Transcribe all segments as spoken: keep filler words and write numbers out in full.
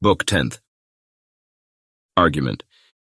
Book tenth. Argument.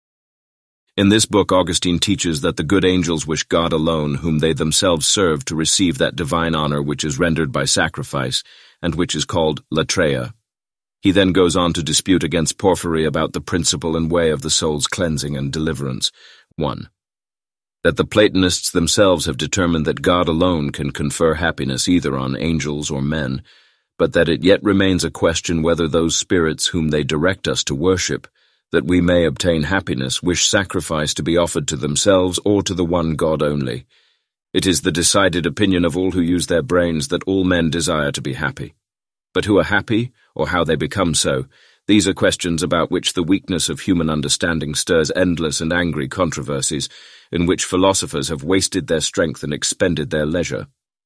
In this book, Augustine teaches that the good angels wish God alone, whom they themselves serve, to receive that divine honor which is rendered by sacrifice, and which is called latreia. He then goes on to dispute against Porphyry about the principle and way of the soul's cleansing and deliverance. one. That the Platonists themselves have determined that God alone can confer happiness either on angels or men, but that it yet remains a question whether those spirits whom they direct us to worship, that we may obtain happiness, wish sacrifice to be offered to themselves or to the one God only. It is the decided opinion of all who use their brains that all men desire to be happy. But who are happy, or how they become so, these are questions about which the weakness of human understanding stirs endless and angry controversies, in which philosophers have wasted their strength and expended their leisure.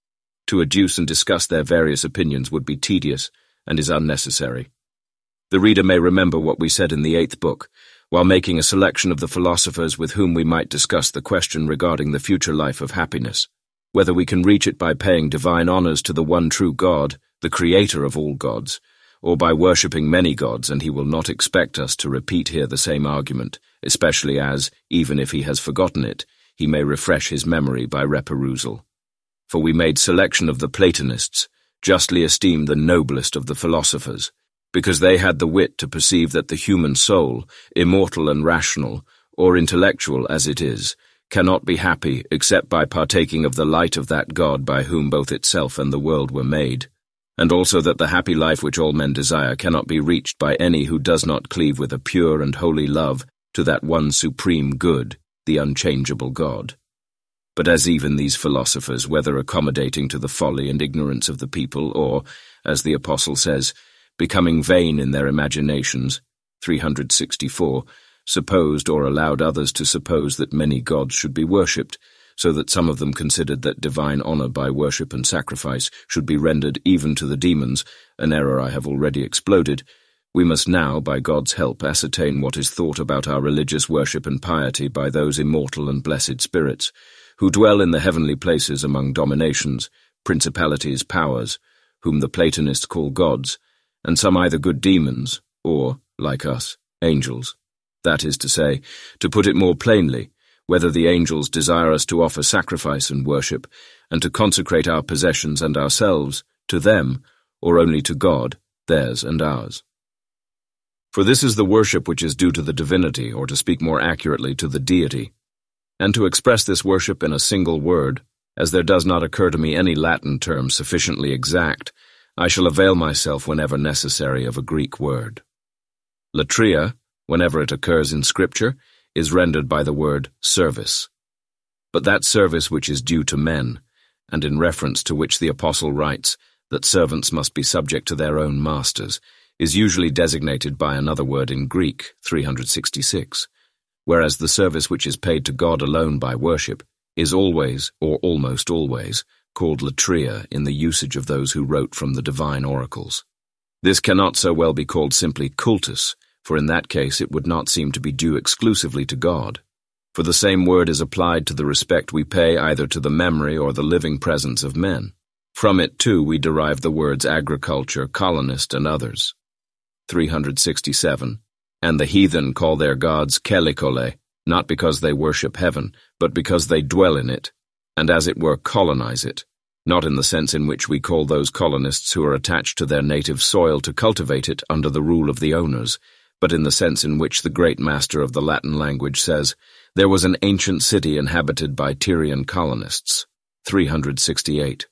To adduce and discuss their various opinions would be tedious and is unnecessary. The reader may remember what we said in the eighth book, while making a selection of the philosophers with whom we might discuss the question regarding the future life of happiness, whether we can reach it by paying divine honors to the one true God, the creator of all gods, or by worshipping many gods, and he will not expect us to repeat here the same argument, especially as, even if he has forgotten it, he may refresh his memory by reperusal. For we made selection of the Platonists, justly esteemed the noblest of the philosophers, because they had the wit to perceive that the human soul, immortal and rational, or intellectual as it is, cannot be happy except by partaking of the light of that God by whom both itself and the world were made, and also that the happy life which all men desire cannot be reached by any who does not cleave with a pure and holy love to that one supreme good, the unchangeable God. But as even these philosophers, whether accommodating to the folly and ignorance of the people, or, as the Apostle says, becoming vain in their imaginations, three hundred sixty-four, supposed or allowed others to suppose that many gods should be worshipped, so that some of them considered that divine honor by worship and sacrifice should be rendered even to the demons, an error I have already exploded, we must now, by God's help, ascertain what is thought about our religious worship and piety by those immortal and blessed spirits, who dwell in the heavenly places among dominations, principalities, powers, whom the Platonists call gods, and some either good demons, or, like us, angels. That is to say, to put it more plainly, whether the angels desire us to offer sacrifice and worship, and to consecrate our possessions and ourselves to them, or only to God, theirs and ours. For this is the worship which is due to the divinity, or to speak more accurately, to the deity. And to express this worship in a single word, as there does not occur to me any Latin term sufficiently exact, I shall avail myself whenever necessary of a Greek word. Latreia, whenever it occurs in Scripture, is rendered by the word service. But that service which is due to men, and in reference to which the Apostle writes that servants must be subject to their own masters, is usually designated by another word in Greek, three hundred sixty-six, whereas the service which is paid to God alone by worship is always, or almost always, called latreia in the usage of those who wrote from the divine oracles. This cannot so well be called simply cultus, for in that case it would not seem to be due exclusively to God. For the same word is applied to the respect we pay either to the memory or the living presence of men. From it, too, we derive the words agriculture, colonist, and others. three hundred sixty-seven. And the heathen call their gods kelikole, not because they worship heaven, but because they dwell in it, and as it were colonize it, not in the sense in which we call those colonists who are attached to their native soil to cultivate it under the rule of the owners, but in the sense in which the great master of the Latin language says, there was an ancient city inhabited by Tyrian colonists, three hundred sixty-eight.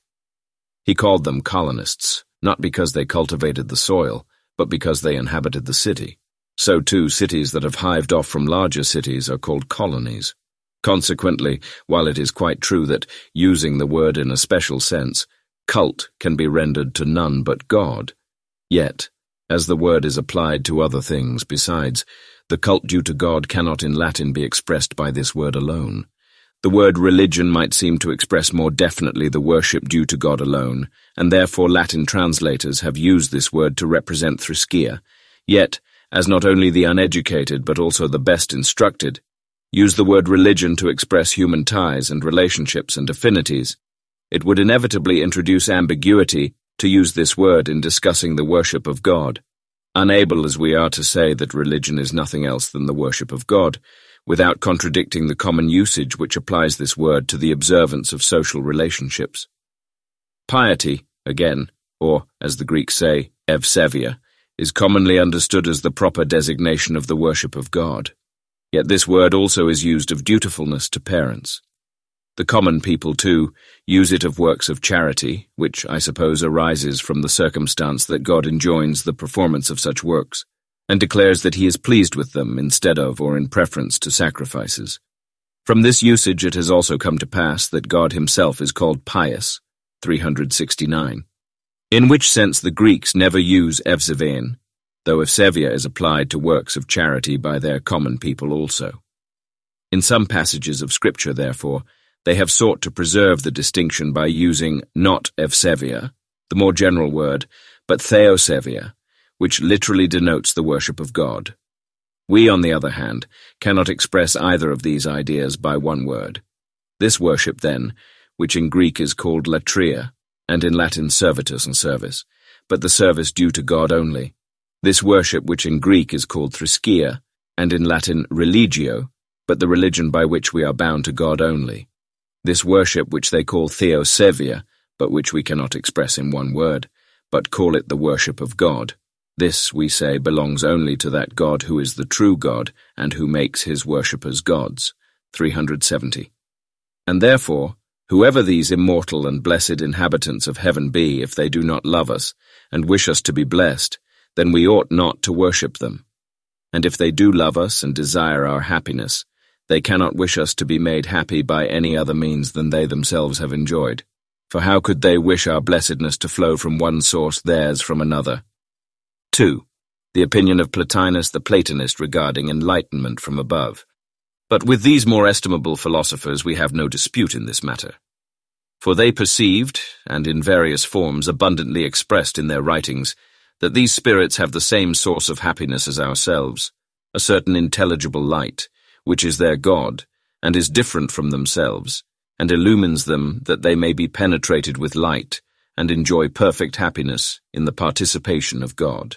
He called them colonists, not because they cultivated the soil, but because they inhabited the city. So too, cities that have hived off from larger cities are called colonies. Consequently, while it is quite true that, using the word in a special sense, cult can be rendered to none but God, yet, as the word is applied to other things besides, the cult due to God cannot in Latin be expressed by this word alone. The word religion might seem to express more definitely the worship due to God alone, and therefore Latin translators have used this word to represent thrischeia, yet, as not only the uneducated but also the best instructed use the word religion to express human ties and relationships and affinities, it would inevitably introduce ambiguity to use this word in discussing the worship of God. unable as we are to say that religion is nothing else than the worship of God, without contradicting the common usage which applies this word to the observance of social relationships. Piety, again, or, as the Greeks say, evsevia, is commonly understood as the proper designation of the worship of God. Yet this word also is used of dutifulness to parents. The common people, too, use it of works of charity, which, I suppose, arises from the circumstance that God enjoins the performance of such works, and declares that he is pleased with them instead of or in preference to sacrifices. From this usage it has also come to pass that God himself is called pious, three sixty-nine, in which sense the Greeks never use evsevein, though evsevia is applied to works of charity by their common people also. In some passages of Scripture, therefore, they have sought to preserve the distinction by using not evsevia, the more general word, but theosevia, which literally denotes the worship of God. We, on the other hand, cannot express either of these ideas by one word. This worship, then, which in Greek is called latria, and in Latin servitus and service, but the service due to God only. This worship, which in Greek is called thriskia, and in Latin religio, but the religion by which we are bound to God only. This worship, which they call theosevia, but which we cannot express in one word, but call it the worship of God. This, we say, belongs only to that God who is the true God, and who makes his worshippers gods. three seventy. And therefore, whoever these immortal and blessed inhabitants of heaven be, if they do not love us, and wish us to be blessed, then we ought not to worship them. And if they do love us and desire our happiness, they cannot wish us to be made happy by any other means than they themselves have enjoyed. For how could they wish our blessedness to flow from one source, theirs from another? two. The opinion of Plotinus the Platonist regarding enlightenment from above. But with these more estimable philosophers we have no dispute in this matter. For they perceived, and in various forms abundantly expressed in their writings, that these spirits have the same source of happiness as ourselves, a certain intelligible light, which is their God, and is different from themselves, and illumines them that they may be penetrated with light, and enjoy perfect happiness in the participation of God.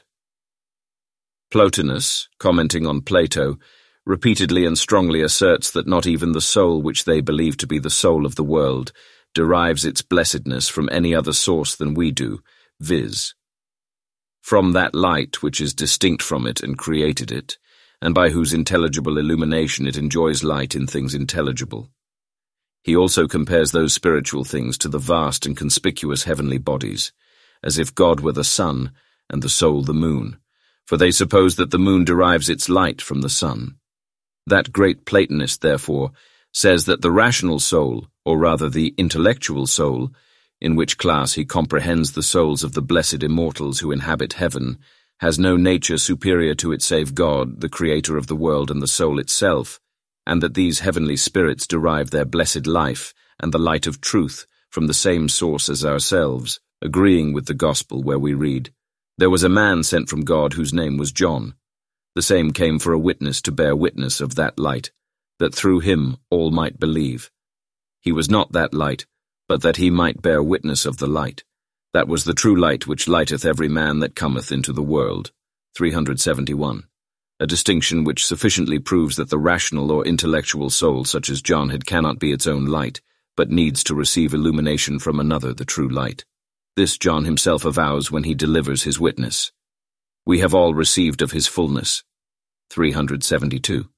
Plotinus, commenting on Plato, repeatedly and strongly asserts that not even the soul which they believe to be the soul of the world derives its blessedness from any other source than we do, viz. from that light which is distinct from it and created it, and by whose intelligible illumination it enjoys light in things intelligible. He also compares those spiritual things to the vast and conspicuous heavenly bodies, as if God were the sun and the soul the moon, for they suppose that the moon derives its light from the sun. That great Platonist, therefore, says that the rational soul, or rather the intellectual soul, in which class he comprehends the souls of the blessed immortals who inhabit heaven, has no nature superior to it save God, the creator of the world and the soul itself, and that these heavenly spirits derive their blessed life and the light of truth from the same source as ourselves, agreeing with the Gospel where we read, "There was a man sent from God whose name was John. The same came for a witness to bear witness of that light, that through him all might believe. He was not that light, but that he might bear witness of the light. That was the true light which lighteth every man that cometh into the world." three seventy-one. A distinction which sufficiently proves that the rational or intellectual soul such as John had cannot be its own light, but needs to receive illumination from another, the true light. This John himself avows when he delivers his witness. We have all received of his fullness. three seventy-two.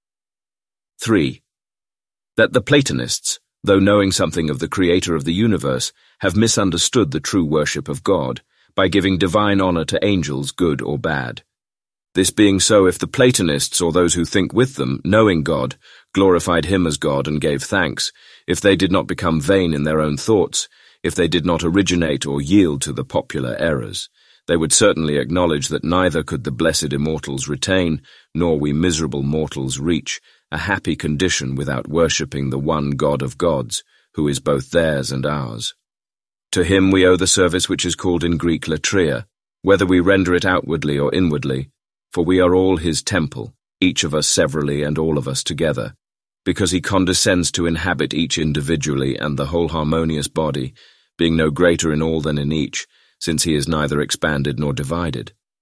three. That the Platonists, though knowing something of the Creator of the universe, have misunderstood the true worship of God, by giving divine honor to angels, good or bad. This being so, if the Platonists, or those who think with them, knowing God, glorified him as God and gave thanks, if they did not become vain in their own thoughts, if they did not originate or yield to the popular errors, they would certainly acknowledge that neither could the blessed immortals retain, nor we miserable mortals reach, a happy condition without worshipping the one God of gods, who is both theirs and ours. To him we owe the service which is called in Greek latria, whether we render it outwardly or inwardly, for we are all his temple, each of us severally and all of us together, because he condescends to inhabit each individually and the whole harmonious body, being no greater in all than in each, since he is neither expanded nor divided.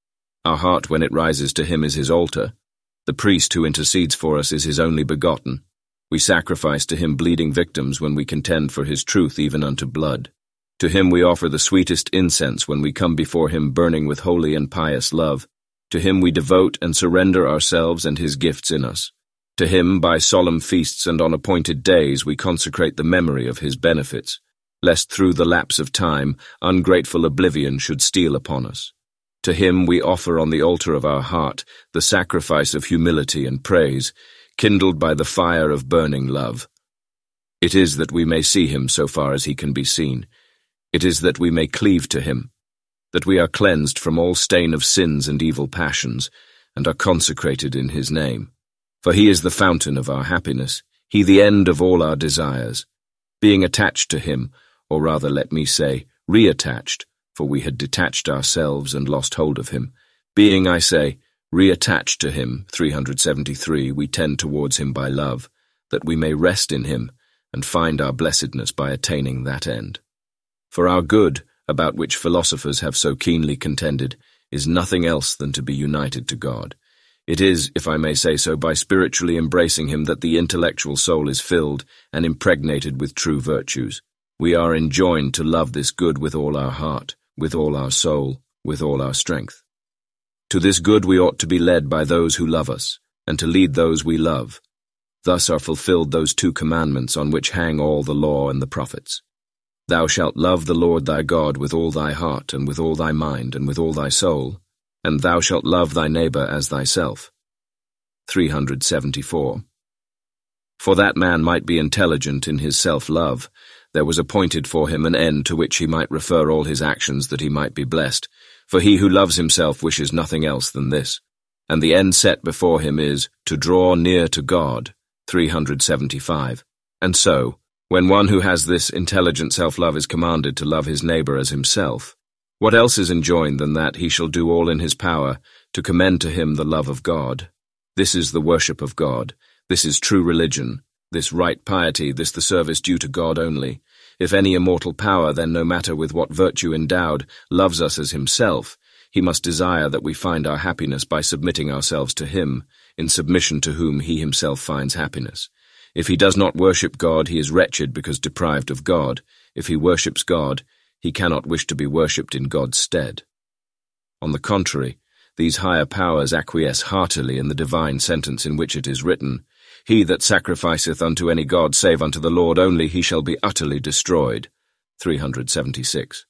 Our heart, when it rises to him, is his altar. The priest who intercedes for us is his only begotten. We sacrifice to him bleeding victims when we contend for his truth even unto blood. To him we offer the sweetest incense when we come before him burning with holy and pious love. To him we devote and surrender ourselves and his gifts in us. To him, by solemn feasts and on appointed days, we consecrate the memory of his benefits, lest through the lapse of time ungrateful oblivion should steal upon us. To him we offer on the altar of our heart the sacrifice of humility and praise, kindled by the fire of burning love. It is that we may see him so far as he can be seen. It is that we may cleave to him, that we are cleansed from all stain of sins and evil passions, and are consecrated in his name. For he is the fountain of our happiness, he the end of all our desires. Being attached to him, or rather let me say, reattached, for we had detached ourselves and lost hold of him. Being, I say, reattached to him, three hundred seventy-three, we tend towards him by love, that we may rest in him, and find our blessedness by attaining that end. For our good, about which philosophers have so keenly contended, is nothing else than to be united to God. It is, if I may say so, by spiritually embracing him that the intellectual soul is filled and impregnated with true virtues. We are enjoined to love this good with all our heart, with all our soul, with all our strength. To this good we ought to be led by those who love us, and to lead those we love. Thus are fulfilled those two commandments on which hang all the law and the prophets. Thou shalt love the Lord thy God with all thy heart, and with all thy mind, and with all thy soul, and thou shalt love thy neighbor as thyself. three hundred seventy-four. For that man might be intelligent in his self-love, there was appointed for him an end to which he might refer all his actions that he might be blessed. For he who loves himself wishes nothing else than this, and the end set before him is to draw near to God. three hundred seventy-five. And so, when one who has this intelligent self-love is commanded to love his neighbor as himself, what else is enjoined than that he shall do all in his power to commend to him the love of God? This is the worship of God. This is true religion. This right piety, this the service due to God only. If any immortal power, then no matter with what virtue endowed, loves us as himself, he must desire that we find our happiness by submitting ourselves to him, in submission to whom he himself finds happiness. If he does not worship God, he is wretched because deprived of God. If he worships God, he cannot wish to be worshipped in God's stead. On the contrary, these higher powers acquiesce heartily in the divine sentence in which it is written, He that sacrificeth unto any god save unto the Lord only, he shall be utterly destroyed. three hundred seventy-six.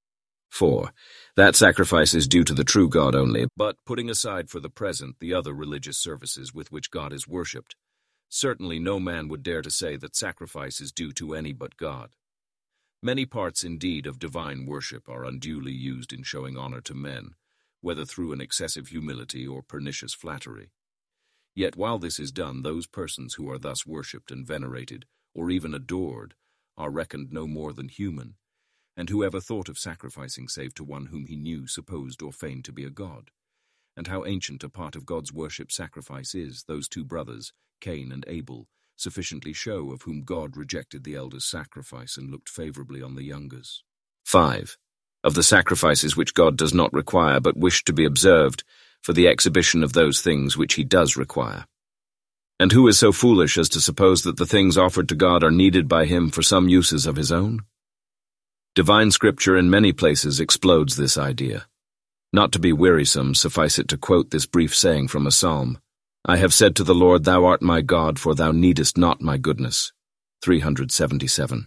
four. That sacrifice is due to the true God only, but putting aside for the present the other religious services with which God is worshipped, certainly no man would dare to say that sacrifice is due to any but God. Many parts indeed of divine worship are unduly used in showing honor to men, whether through an excessive humility or pernicious flattery. Yet while this is done, those persons who are thus worshipped and venerated, or even adored, are reckoned no more than human, and who ever thought of sacrificing save to one whom he knew, supposed, or feigned to be a god? And how ancient a part of God's worship sacrifice is, those two brothers, Cain and Abel, sufficiently show of whom God rejected the elder's sacrifice and looked favorably on the younger's. five. Of the sacrifices which God does not require but wish to be observed, for the exhibition of those things which he does require. And who is so foolish as to suppose that the things offered to God are needed by him for some uses of his own? Divine Scripture in many places explodes this idea. Not to be wearisome, suffice it to quote this brief saying from a psalm, I have said to the Lord, Thou art my God, for thou needest not my goodness. three hundred seventy-seven.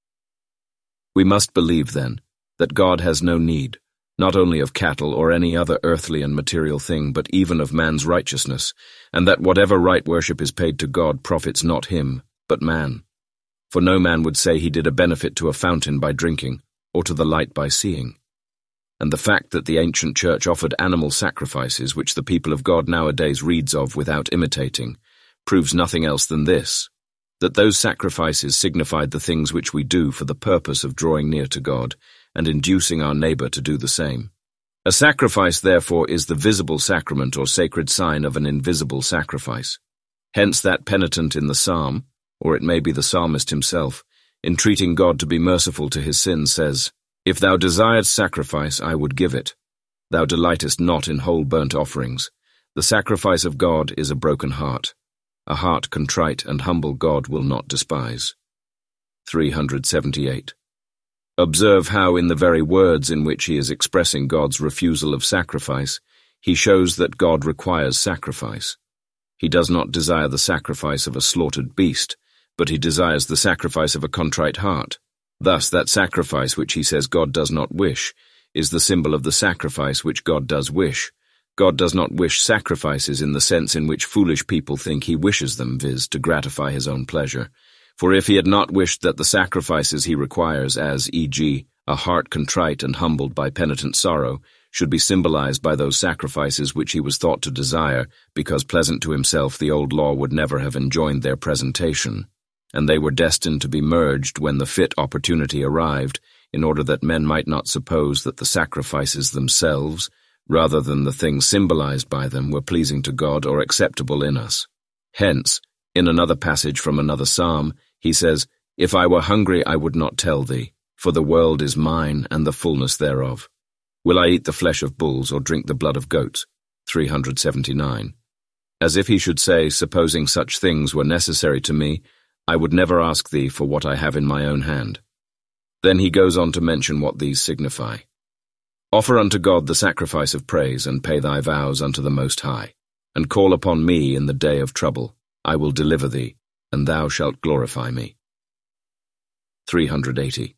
We must believe, then, that God has no need, not only of cattle or any other earthly and material thing, but even of man's righteousness, and that whatever right worship is paid to God profits not him, but man. For no man would say he did a benefit to a fountain by drinking, or to the light by seeing. And the fact that the ancient church offered animal sacrifices, which the people of God nowadays reads of without imitating, proves nothing else than this, that those sacrifices signified the things which we do for the purpose of drawing near to God, and inducing our neighbor to do the same. A sacrifice, therefore, is the visible sacrament or sacred sign of an invisible sacrifice. Hence that penitent in the psalm, or it may be the psalmist himself, entreating God to be merciful to his sins, says, If thou desiredst sacrifice, I would give it, Thou delightest not in whole burnt offerings. The sacrifice of God is a broken heart. A heart contrite and humble God will not despise. three hundred seventy-eight. Observe how in the very words in which he is expressing God's refusal of sacrifice, he shows that God requires sacrifice. He does not desire the sacrifice of a slaughtered beast, but he desires the sacrifice of a contrite heart. Thus, that sacrifice which he says God does not wish is the symbol of the sacrifice which God does wish. God does not wish sacrifices in the sense in which foolish people think he wishes them, viz., to gratify his own pleasure. For if he had not wished that the sacrifices he requires, as, for example, a heart contrite and humbled by penitent sorrow, should be symbolized by those sacrifices which he was thought to desire, because pleasant to himself the old law would never have enjoined their presentation, and they were destined to be merged when the fit opportunity arrived, in order that men might not suppose that the sacrifices themselves, rather than the things symbolized by them, were pleasing to God or acceptable in us. Hence, in another passage from another psalm, he says, If I were hungry I would not tell thee, for the world is mine and the fullness thereof. Will I eat the flesh of bulls or drink the blood of goats? three hundred seventy-nine. As if he should say, supposing such things were necessary to me, I would never ask thee for what I have in my own hand. Then he goes on to mention what these signify. Offer unto God the sacrifice of praise, and pay thy vows unto the Most High, and call upon me in the day of trouble. I will deliver thee, and thou shalt glorify me. three hundred eighty.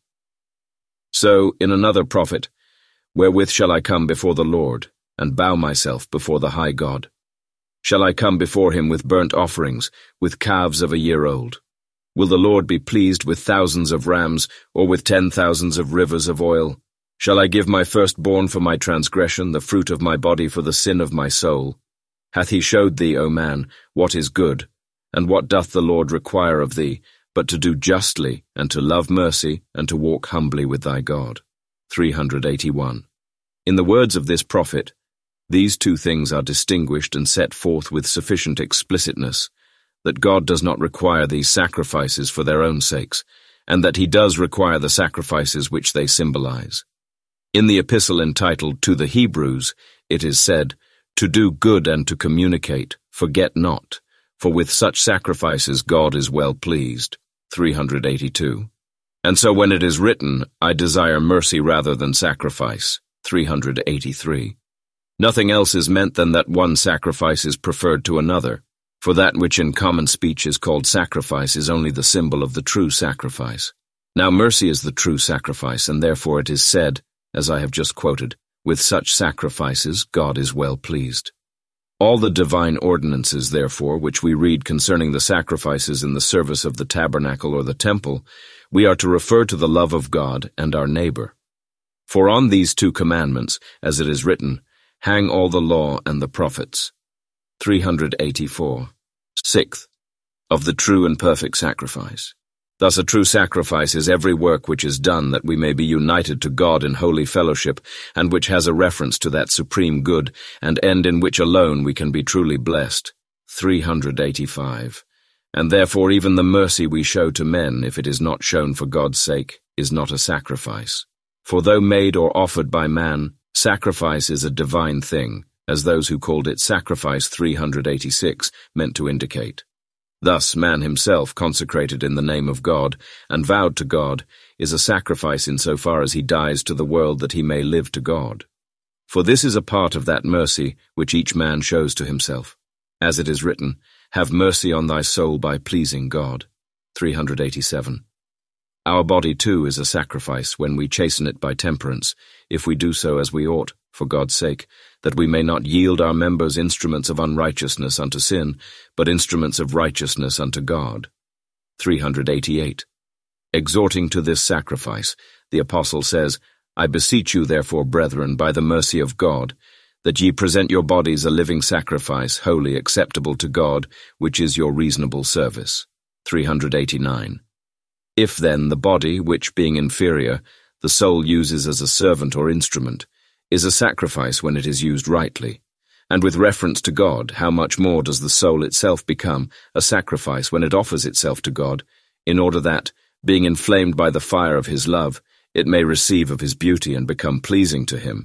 So, in another prophet, wherewith shall I come before the Lord, and bow myself before the high God? Shall I come before him with burnt offerings, with calves of a year old? Will the Lord be pleased with thousands of rams, or with ten thousands of rivers of oil? Shall I give my firstborn for my transgression, the fruit of my body for the sin of my soul? Hath he showed thee, O man, what is good? And what doth the Lord require of thee, but to do justly, and to love mercy, and to walk humbly with thy God? three hundred eighty-one. In the words of this prophet, these two things are distinguished and set forth with sufficient explicitness, that God does not require these sacrifices for their own sakes, and that he does require the sacrifices which they symbolize. In the epistle entitled To the Hebrews, it is said, To do good and to communicate, forget not, for with such sacrifices God is well pleased. three hundred eighty-two. And so when it is written, I desire mercy rather than sacrifice. three hundred eighty-three. Nothing else is meant than that one sacrifice is preferred to another, for that which in common speech is called sacrifice is only the symbol of the true sacrifice. Now mercy is the true sacrifice, and therefore it is said, as I have just quoted, with such sacrifices God is well pleased. All the divine ordinances, therefore, which we read concerning the sacrifices in the service of the tabernacle or the temple, we are to refer to the love of God and our neighbor. For on these two commandments, as it is written, hang all the law and the prophets. three hundred eighty-four. Sixth, of the true and perfect sacrifice. Thus a true sacrifice is every work which is done that we may be united to God in holy fellowship, and which has a reference to that supreme good, and end in which alone we can be truly blessed. three hundred eighty-five. And therefore even the mercy we show to men, if it is not shown for God's sake, is not a sacrifice. For though made or offered by man, sacrifice is a divine thing, as those who called it sacrifice three hundred eighty-six meant to indicate. Thus man himself, consecrated in the name of God, and vowed to God, is a sacrifice in so far as he dies to the world that he may live to God. For this is a part of that mercy which each man shows to himself. As it is written, have mercy on thy soul by pleasing God. three hundred eighty-seven. Our body too is a sacrifice when we chasten it by temperance, if we do so as we ought, for God's sake, that we may not yield our members instruments of unrighteousness unto sin, but instruments of righteousness unto God. three hundred eighty-eight. Exhorting to this sacrifice, the apostle says, I beseech you therefore, brethren, by the mercy of God, that ye present your bodies a living sacrifice, holy, acceptable to God, which is your reasonable service. three hundred eighty-nine. If then the body, which being inferior, the soul uses as a servant or instrument, is a sacrifice when it is used rightly, and with reference to God, how much more does the soul itself become a sacrifice when it offers itself to God, in order that, being inflamed by the fire of his love, it may receive of his beauty and become pleasing to him,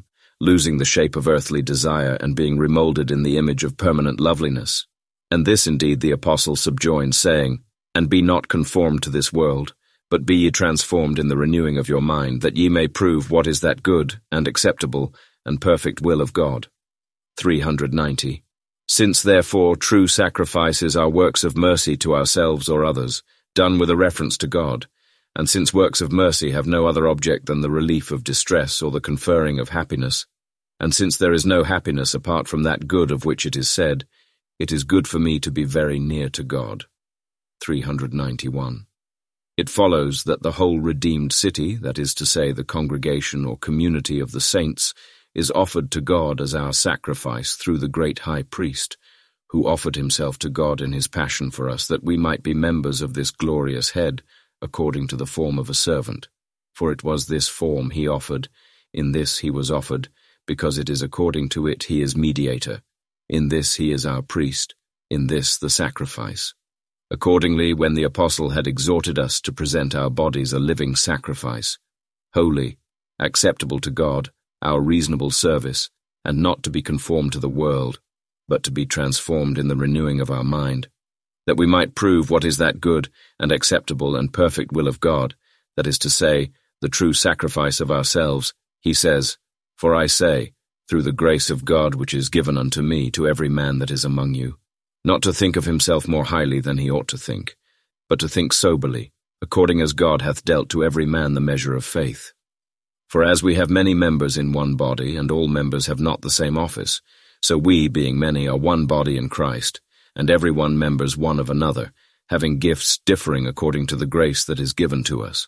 losing the shape of earthly desire and being remolded in the image of permanent loveliness. And this indeed the apostle subjoins, saying, And be not conformed to this world, but be ye transformed in the renewing of your mind, that ye may prove what is that good, and acceptable, and perfect will of God. three hundred ninety. Since therefore true sacrifices are works of mercy to ourselves or others, done with a reference to God, and since works of mercy have no other object than the relief of distress or the conferring of happiness, and since there is no happiness apart from that good of which it is said, It is good for me to be very near to God. three hundred ninety-one. It follows that the whole redeemed city, that is to say the congregation or community of the saints, is offered to God as our sacrifice through the great high priest, who offered himself to God in his passion for us, that we might be members of this glorious head, according to the form of a servant. For it was this form he offered, in this he was offered, because it is according to it he is mediator. In this he is our priest, in this the sacrifice. Accordingly, when the apostle had exhorted us to present our bodies a living sacrifice, holy, acceptable to God, our reasonable service, and not to be conformed to the world, but to be transformed in the renewing of our mind, that we might prove what is that good and acceptable and perfect will of God, that is to say, the true sacrifice of ourselves, he says, For I say, through the grace of God which is given unto me to every man that is among you, not to think of himself more highly than he ought to think, but to think soberly, according as God hath dealt to every man the measure of faith. For as we have many members in one body, and all members have not the same office, so we, being many, are one body in Christ, and every one members one of another, having gifts differing according to the grace that is given to us.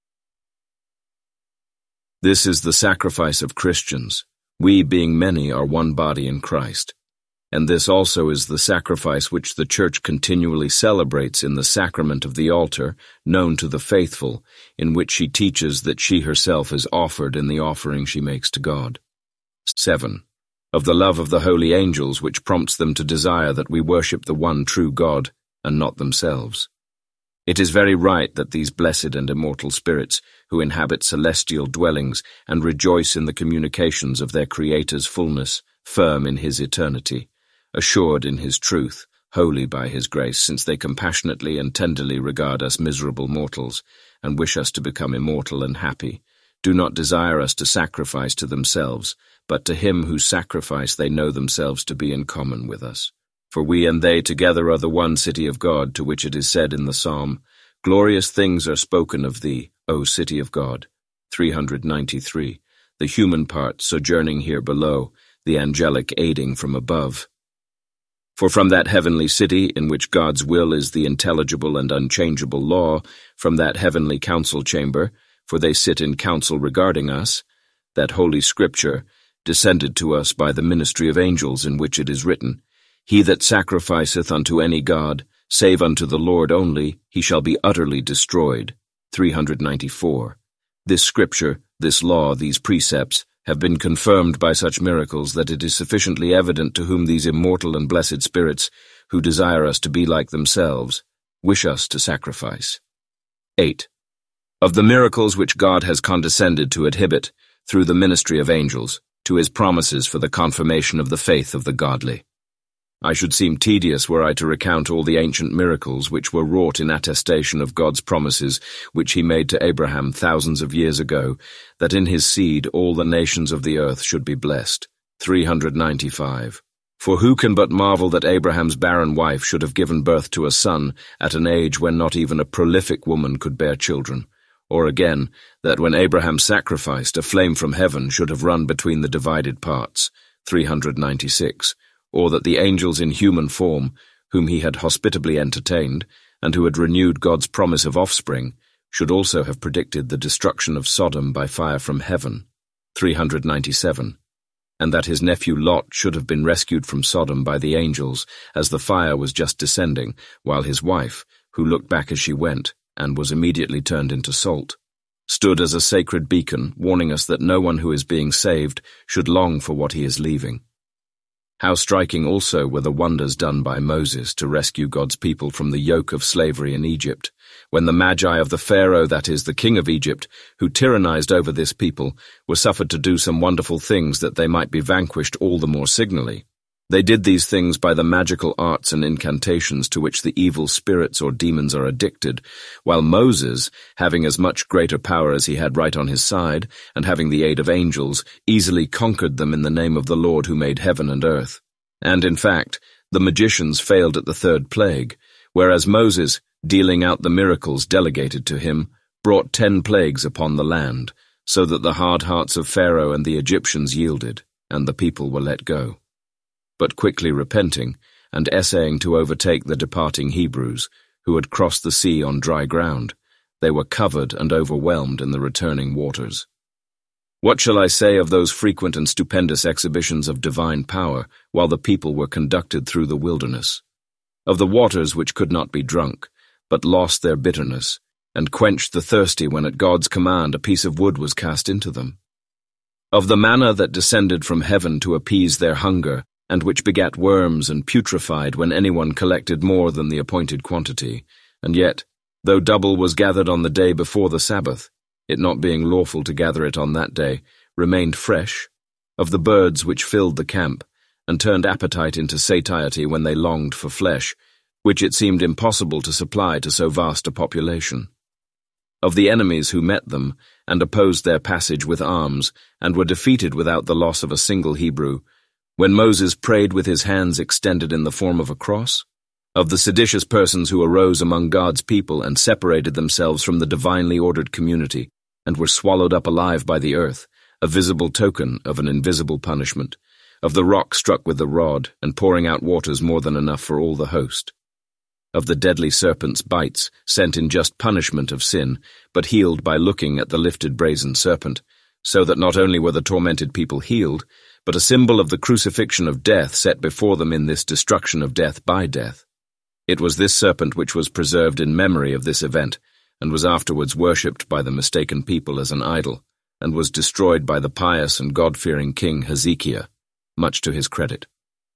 This is the sacrifice of Christians. We, being many, are one body in Christ. And this also is the sacrifice which the Church continually celebrates in the sacrament of the altar, known to the faithful, in which she teaches that she herself is offered in the offering she makes to God. seven. Of the love of the holy angels which prompts them to desire that we worship the one true God, and not themselves. It is very right that these blessed and immortal spirits, who inhabit celestial dwellings and rejoice in the communications of their Creator's fullness, firm in his eternity, assured in his truth, holy by his grace, since they compassionately and tenderly regard us miserable mortals, and wish us to become immortal and happy, do not desire us to sacrifice to themselves, but to him whose sacrifice they know themselves to be in common with us. For we and they together are the one city of God, to which it is said in the psalm, Glorious things are spoken of thee, O city of God. three hundred ninety-three. The human part sojourning here below, the angelic aiding from above. For from that heavenly city, in which God's will is the intelligible and unchangeable law, from that heavenly council chamber, for they sit in council regarding us, that holy scripture, descended to us by the ministry of angels, in which it is written, He that sacrificeth unto any god, save unto the Lord only, he shall be utterly destroyed. three hundred ninety-four. This scripture, this law, these precepts, have been confirmed by such miracles that it is sufficiently evident to whom these immortal and blessed spirits, who desire us to be like themselves, wish us to sacrifice. eight. Of the miracles which God has condescended to exhibit, through the ministry of angels, to his promises for the confirmation of the faith of the godly. I should seem tedious were I to recount all the ancient miracles which were wrought in attestation of God's promises which he made to Abraham thousands of years ago, that in his seed all the nations of the earth should be blessed. three hundred ninety-five. For who can but marvel that Abraham's barren wife should have given birth to a son at an age when not even a prolific woman could bear children? Or again, that when Abraham sacrificed, a flame from heaven should have run between the divided parts. three hundred ninety-six. Or that the angels in human form, whom he had hospitably entertained, and who had renewed God's promise of offspring, should also have predicted the destruction of Sodom by fire from heaven. three hundred ninety-seven. And that his nephew Lot should have been rescued from Sodom by the angels, as the fire was just descending, while his wife, who looked back as she went, and was immediately turned into salt, stood as a sacred beacon, warning us that no one who is being saved should long for what he is leaving. How striking also were the wonders done by Moses to rescue God's people from the yoke of slavery in Egypt, when the magi of the Pharaoh, that is, the king of Egypt, who tyrannized over this people, were suffered to do some wonderful things that they might be vanquished all the more signally. They did these things by the magical arts and incantations to which the evil spirits or demons are addicted, while Moses, having as much greater power as he had right on his side, and having the aid of angels, easily conquered them in the name of the Lord who made heaven and earth. And in fact, the magicians failed at the third plague, whereas Moses, dealing out the miracles delegated to him, brought ten plagues upon the land, so that the hard hearts of Pharaoh and the Egyptians yielded, and the people were let go. But quickly repenting, and essaying to overtake the departing Hebrews, who had crossed the sea on dry ground, they were covered and overwhelmed in the returning waters. What shall I say of those frequent and stupendous exhibitions of divine power while the people were conducted through the wilderness? Of the waters which could not be drunk, but lost their bitterness, and quenched the thirsty when at God's command a piece of wood was cast into them? Of the manna that descended from heaven to appease their hunger, and which begat worms and putrefied when anyone collected more than the appointed quantity, and yet, though double was gathered on the day before the Sabbath, it not being lawful to gather it on that day, remained fresh, of the birds which filled the camp, and turned appetite into satiety when they longed for flesh, which it seemed impossible to supply to so vast a population. Of the enemies who met them, and opposed their passage with arms, and were defeated without the loss of a single Hebrew, when Moses prayed with his hands extended in the form of a cross? Of the seditious persons who arose among God's people and separated themselves from the divinely ordered community, and were swallowed up alive by the earth, a visible token of an invisible punishment, of the rock struck with the rod, and pouring out waters more than enough for all the host, of the deadly serpent's bites, sent in just punishment of sin, but healed by looking at the lifted brazen serpent, so that not only were the tormented people healed, but a symbol of the crucifixion of death set before them in this destruction of death by death. It was this serpent which was preserved in memory of this event, and was afterwards worshipped by the mistaken people as an idol, and was destroyed by the pious and God-fearing king Hezekiah, much to his credit.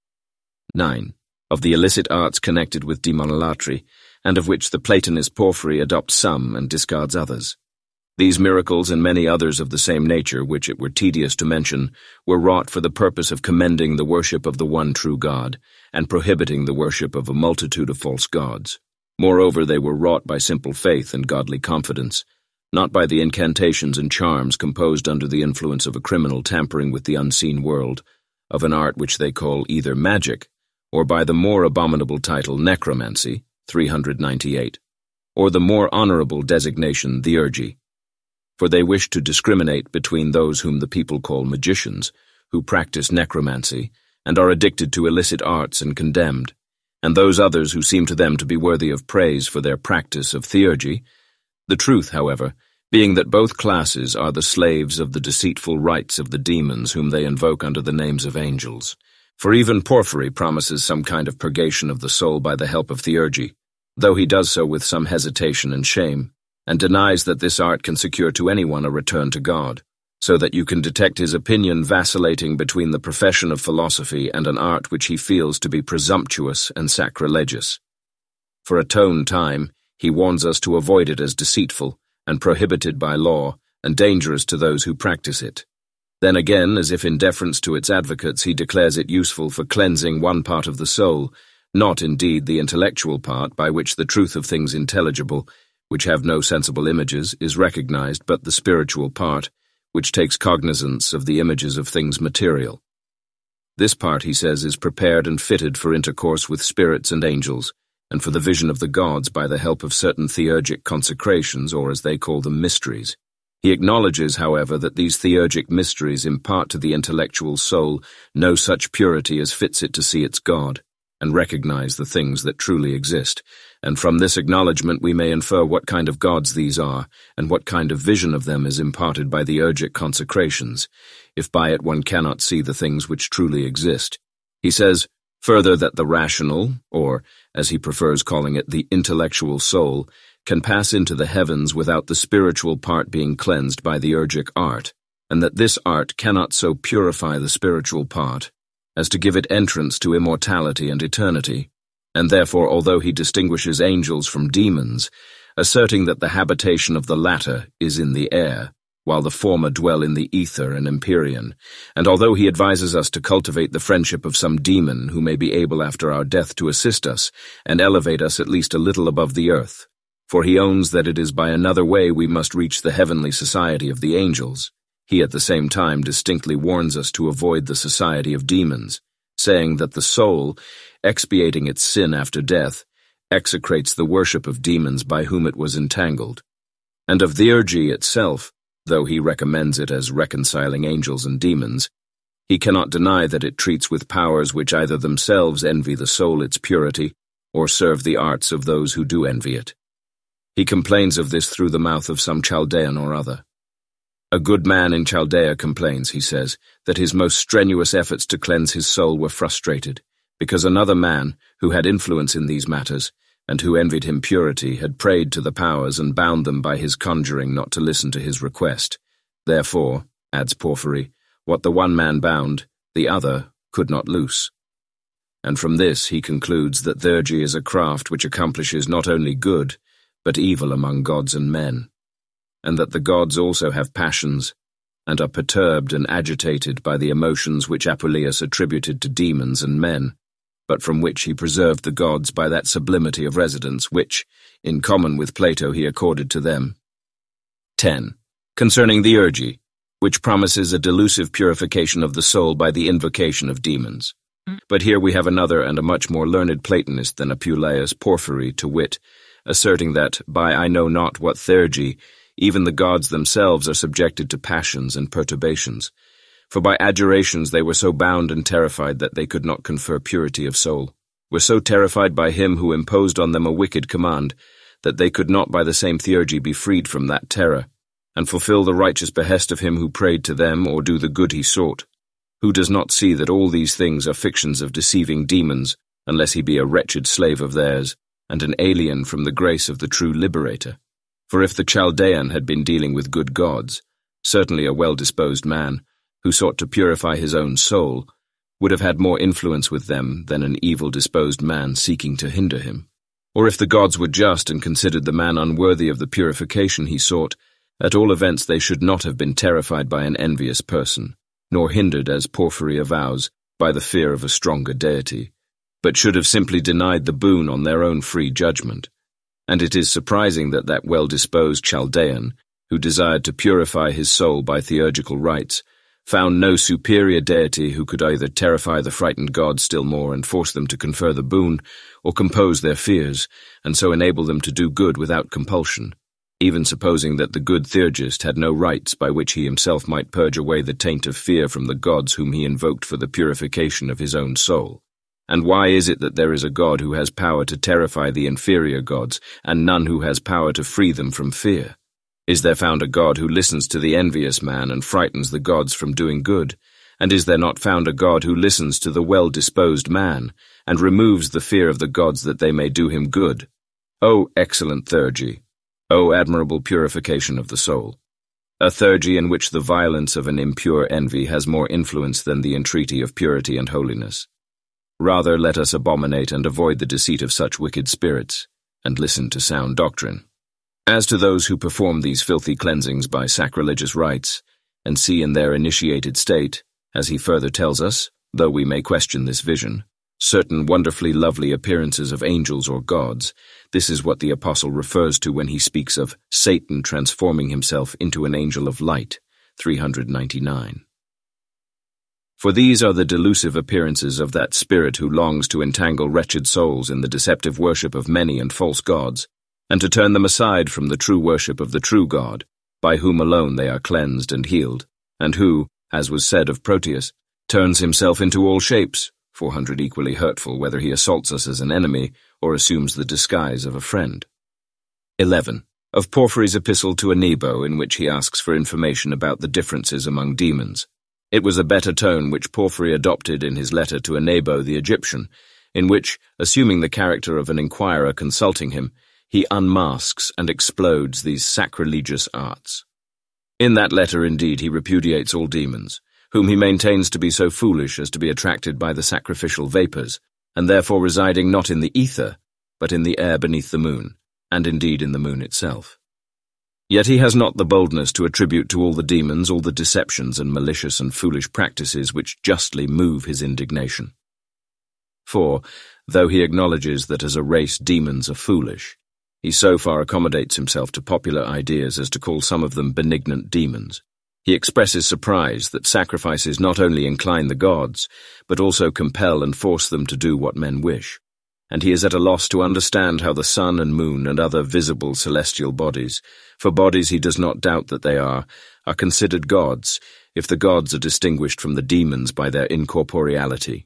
nine. Of the illicit arts connected with demonolatry, and of which the Platonist Porphyry adopts some and discards others. These miracles and many others of the same nature, which it were tedious to mention, were wrought for the purpose of commending the worship of the one true God, and prohibiting the worship of a multitude of false gods. Moreover, they were wrought by simple faith and godly confidence, not by the incantations and charms composed under the influence of a criminal tampering with the unseen world, of an art which they call either magic, or by the more abominable title necromancy, three ninety-eight, or the more honorable designation theurgy. For they wish to discriminate between those whom the people call magicians, who practice necromancy, and are addicted to illicit arts and condemned, and those others who seem to them to be worthy of praise for their practice of theurgy. The truth, however, being that both classes are the slaves of the deceitful rites of the demons whom they invoke under the names of angels. For even Porphyry promises some kind of purgation of the soul by the help of theurgy, though he does so with some hesitation and shame, and denies that this art can secure to anyone a return to God, so that you can detect his opinion vacillating between the profession of philosophy and an art which he feels to be presumptuous and sacrilegious. For a tone time, he warns us to avoid it as deceitful and prohibited by law and dangerous to those who practice it. Then again, as if in deference to its advocates, he declares it useful for cleansing one part of the soul, not indeed the intellectual part by which the truth of things intelligible, which have no sensible images, is recognized, but the spiritual part, which takes cognizance of the images of things material. This part, he says, is prepared and fitted for intercourse with spirits and angels, and for the vision of the gods by the help of certain theurgic consecrations, or as they call them, mysteries. He acknowledges, however, that these theurgic mysteries impart to the intellectual soul no such purity as fits it to see its God, and recognize the things that truly exist, and from this acknowledgement we may infer what kind of gods these are, and what kind of vision of them is imparted by the theurgic consecrations, if by it one cannot see the things which truly exist. He says, further, that the rational, or, as he prefers calling it, the intellectual soul, can pass into the heavens without the spiritual part being cleansed by the theurgic art, and that this art cannot so purify the spiritual part, as to give it entrance to immortality and eternity, and therefore, although he distinguishes angels from demons, asserting that the habitation of the latter is in the air, while the former dwell in the ether and empyrean, and although he advises us to cultivate the friendship of some demon who may be able after our death to assist us and elevate us at least a little above the earth, for he owns that it is by another way we must reach the heavenly society of the angels, he at the same time distinctly warns us to avoid the society of demons, saying that the soul, expiating its sin after death, execrates the worship of demons by whom it was entangled, and of theurgy itself, though he recommends it as reconciling angels and demons, he cannot deny that it treats with powers which either themselves envy the soul its purity, or serve the arts of those who do envy it. He complains of this through the mouth of some Chaldean or other. A good man in Chaldea complains, he says, that his most strenuous efforts to cleanse his soul were frustrated, because another man, who had influence in these matters, and who envied him purity, had prayed to the powers and bound them by his conjuring not to listen to his request. Therefore, adds Porphyry, what the one man bound, the other could not loose. And from this he concludes that theurgy is a craft which accomplishes not only good, but evil among gods and men, and that the gods also have passions, and are perturbed and agitated by the emotions which Apuleius attributed to demons and men, but from which he preserved the gods by that sublimity of residence which, in common with Plato, he accorded to them. ten. Concerning theurgy, which promises a delusive purification of the soul by the invocation of demons. But here we have another and a much more learned Platonist than Apuleius, Porphyry, to wit, asserting that, by I know not what theurgy, even the gods themselves are subjected to passions and perturbations, for by adjurations they were so bound and terrified that they could not confer purity of soul, were so terrified by him who imposed on them a wicked command, that they could not by the same theurgy be freed from that terror, and fulfill the righteous behest of him who prayed to them or do the good he sought, who does not see that all these things are fictions of deceiving demons, unless he be a wretched slave of theirs, and an alien from the grace of the true liberator. For if the Chaldean had been dealing with good gods, certainly a well-disposed man, who sought to purify his own soul, would have had more influence with them than an evil-disposed man seeking to hinder him. Or if the gods were just and considered the man unworthy of the purification he sought, at all events they should not have been terrified by an envious person, nor hindered, as Porphyry avows, by the fear of a stronger deity, but should have simply denied the boon on their own free judgment. And it is surprising that that well-disposed Chaldean, who desired to purify his soul by theurgical rites, found no superior deity who could either terrify the frightened gods still more and force them to confer the boon, or compose their fears, and so enable them to do good without compulsion, even supposing that the good theurgist had no rites by which he himself might purge away the taint of fear from the gods whom he invoked for the purification of his own soul. And why is it that there is a god who has power to terrify the inferior gods, and none who has power to free them from fear? Is there found a god who listens to the envious man and frightens the gods from doing good? And is there not found a god who listens to the well-disposed man, and removes the fear of the gods that they may do him good? O excellent theurgy! O admirable purification of the soul! A theurgy in which the violence of an impure envy has more influence than the entreaty of purity and holiness. Rather let us abominate and avoid the deceit of such wicked spirits, and listen to sound doctrine. As to those who perform these filthy cleansings by sacrilegious rites, and see in their initiated state, as he further tells us, though we may question this vision, certain wonderfully lovely appearances of angels or gods, this is what the apostle refers to when he speaks of Satan transforming himself into an angel of light, three ninety-nine. For these are the delusive appearances of that spirit who longs to entangle wretched souls in the deceptive worship of many and false gods, and to turn them aside from the true worship of the true God, by whom alone they are cleansed and healed, and who, as was said of Proteus, turns himself into all shapes, four hundred equally hurtful whether he assaults us as an enemy or assumes the disguise of a friend. eleven. Of Porphyry's epistle to Anebo, in which he asks for information about the differences among demons. It was a better tone which Porphyry adopted in his letter to Anebo the Egyptian, in which, assuming the character of an inquirer consulting him, he unmasks and explodes these sacrilegious arts. In that letter, indeed, he repudiates all demons, whom he maintains to be so foolish as to be attracted by the sacrificial vapours, and therefore residing not in the ether, but in the air beneath the moon, and indeed in the moon itself. Yet he has not the boldness to attribute to all the demons all the deceptions and malicious and foolish practices which justly move his indignation. For, though he acknowledges that as a race demons are foolish, he so far accommodates himself to popular ideas as to call some of them benignant demons. He expresses surprise that sacrifices not only incline the gods, but also compel and force them to do what men wish, and he is at a loss to understand how the sun and moon and other visible celestial bodies, for bodies he does not doubt that they are, are considered gods, if the gods are distinguished from the demons by their incorporeality.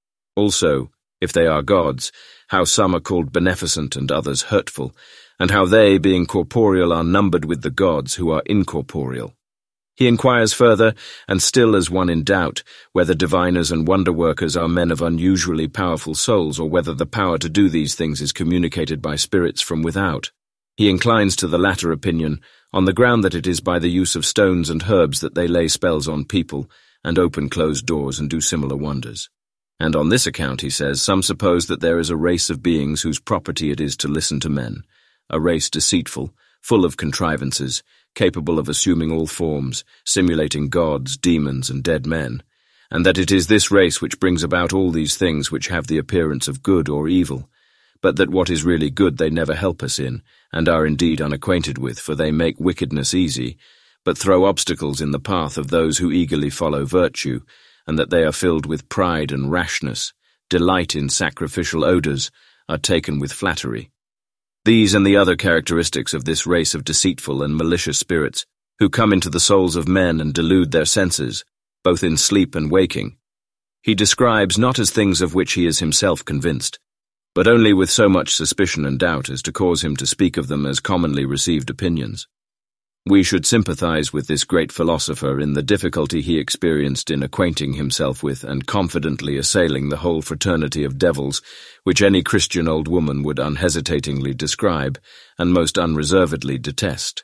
Also, if they are gods, how some are called beneficent and others hurtful, and how they, being corporeal, are numbered with the gods who are incorporeal. He inquires further, and still as one in doubt, whether diviners and wonder-workers are men of unusually powerful souls, or whether the power to do these things is communicated by spirits from without. He inclines to the latter opinion, on the ground that it is by the use of stones and herbs that they lay spells on people, and open closed doors and do similar wonders. And on this account, he says, some suppose that there is a race of beings whose property it is to listen to men, a race deceitful, full of contrivances, capable of assuming all forms, simulating gods, demons, and dead men, and that it is this race which brings about all these things which have the appearance of good or evil, but that what is really good they never help us in, and are indeed unacquainted with, for they make wickedness easy, but throw obstacles in the path of those who eagerly follow virtue, and that they are filled with pride and rashness, delight in sacrificial odours, are taken with flattery. These and the other characteristics of this race of deceitful and malicious spirits, who come into the souls of men and delude their senses, both in sleep and waking, he describes not as things of which he is himself convinced, but only with so much suspicion and doubt as to cause him to speak of them as commonly received opinions. We should sympathize with this great philosopher in the difficulty he experienced in acquainting himself with and confidently assailing the whole fraternity of devils, which any Christian old woman would unhesitatingly describe, and most unreservedly detest.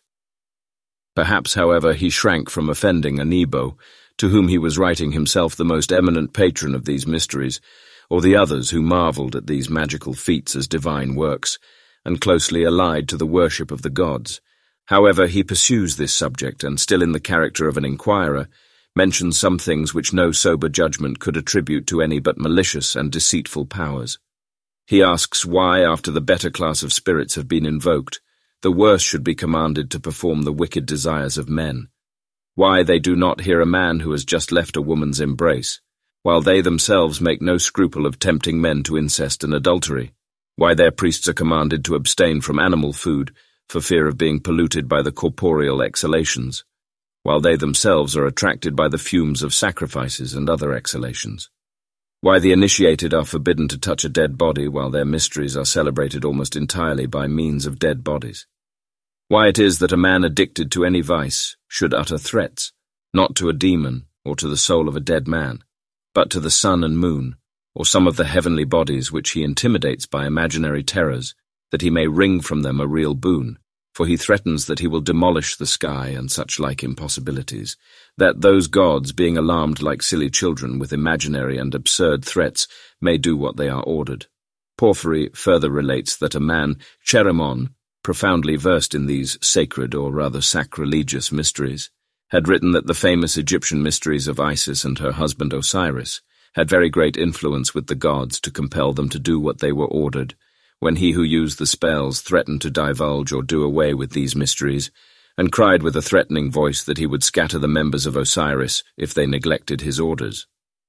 Perhaps, however, he shrank from offending a Nebo, to whom he was writing himself the most eminent patron of these mysteries, or the others who marvelled at these magical feats as divine works, and closely allied to the worship of the gods. However, he pursues this subject, and still in the character of an inquirer, mentions some things which no sober judgment could attribute to any but malicious and deceitful powers. He asks why, after the better class of spirits have been invoked, the worse should be commanded to perform the wicked desires of men, why they do not hear a man who has just left a woman's embrace, while they themselves make no scruple of tempting men to incest and adultery, why their priests are commanded to abstain from animal food, for fear of being polluted by the corporeal exhalations, while they themselves are attracted by the fumes of sacrifices and other exhalations, why the initiated are forbidden to touch a dead body while their mysteries are celebrated almost entirely by means of dead bodies, why it is that a man addicted to any vice should utter threats, not to a demon or to the soul of a dead man, but to the sun and moon, or some of the heavenly bodies which he intimidates by imaginary terrors, that he may wring from them a real boon, for he threatens that he will demolish the sky and such like impossibilities, that those gods, being alarmed like silly children with imaginary and absurd threats, may do what they are ordered. Porphyry further relates that a man, Cheremon, profoundly versed in these sacred or rather sacrilegious mysteries, had written that the famous Egyptian mysteries of Isis and her husband Osiris had very great influence with the gods to compel them to do what they were ordered, when he who used the spells threatened to divulge or do away with these mysteries, and cried with a threatening voice that he would scatter the members of Osiris if they neglected his orders.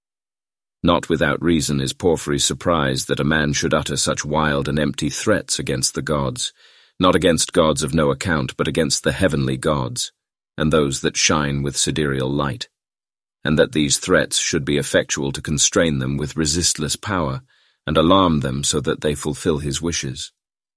Not without reason is Porphyry surprised that a man should utter such wild and empty threats against the gods, not against gods of no account, but against the heavenly gods, and those that shine with sidereal light, and that these threats should be effectual to constrain them with resistless power, and alarm them so that they fulfill his wishes.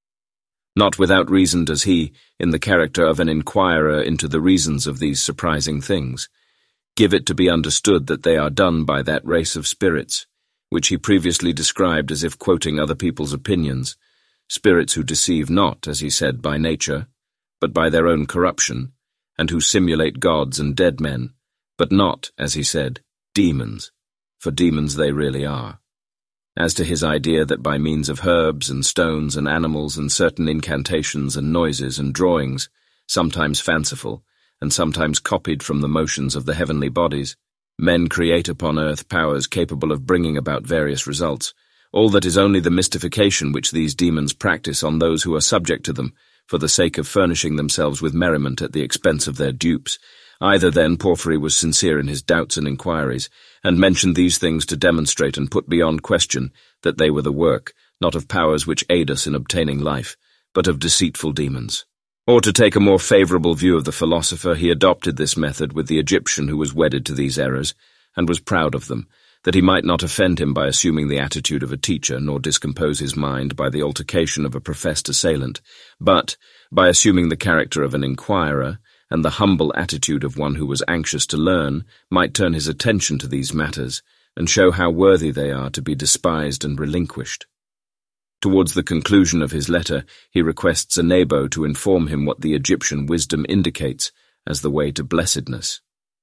Not without reason does he, in the character of an inquirer into the reasons of these surprising things, give it to be understood that they are done by that race of spirits, which he previously described as if quoting other people's opinions, spirits who deceive not, as he said, by nature, but by their own corruption, and who simulate gods and dead men, but not, as he said, demons, for demons they really are. As to his idea that by means of herbs and stones and animals and certain incantations and noises and drawings, sometimes fanciful, and sometimes copied from the motions of the heavenly bodies, men create upon earth powers capable of bringing about various results, all that is only the mystification which these demons practice on those who are subject to them, for the sake of furnishing themselves with merriment at the expense of their dupes. Either then Porphyry was sincere in his doubts and inquiries, and mentioned these things to demonstrate and put beyond question that they were the work, not of powers which aid us in obtaining life, but of deceitful demons. Or to take a more favourable view of the philosopher, he adopted this method with the Egyptian who was wedded to these errors, and was proud of them, that he might not offend him by assuming the attitude of a teacher, nor discompose his mind by the altercation of a professed assailant, but, by assuming the character of an inquirer, and the humble attitude of one who was anxious to learn, might turn his attention to these matters, and show how worthy they are to be despised and relinquished. Towards the conclusion of his letter, he requests Anebo to inform him what the Egyptian wisdom indicates as the way to blessedness.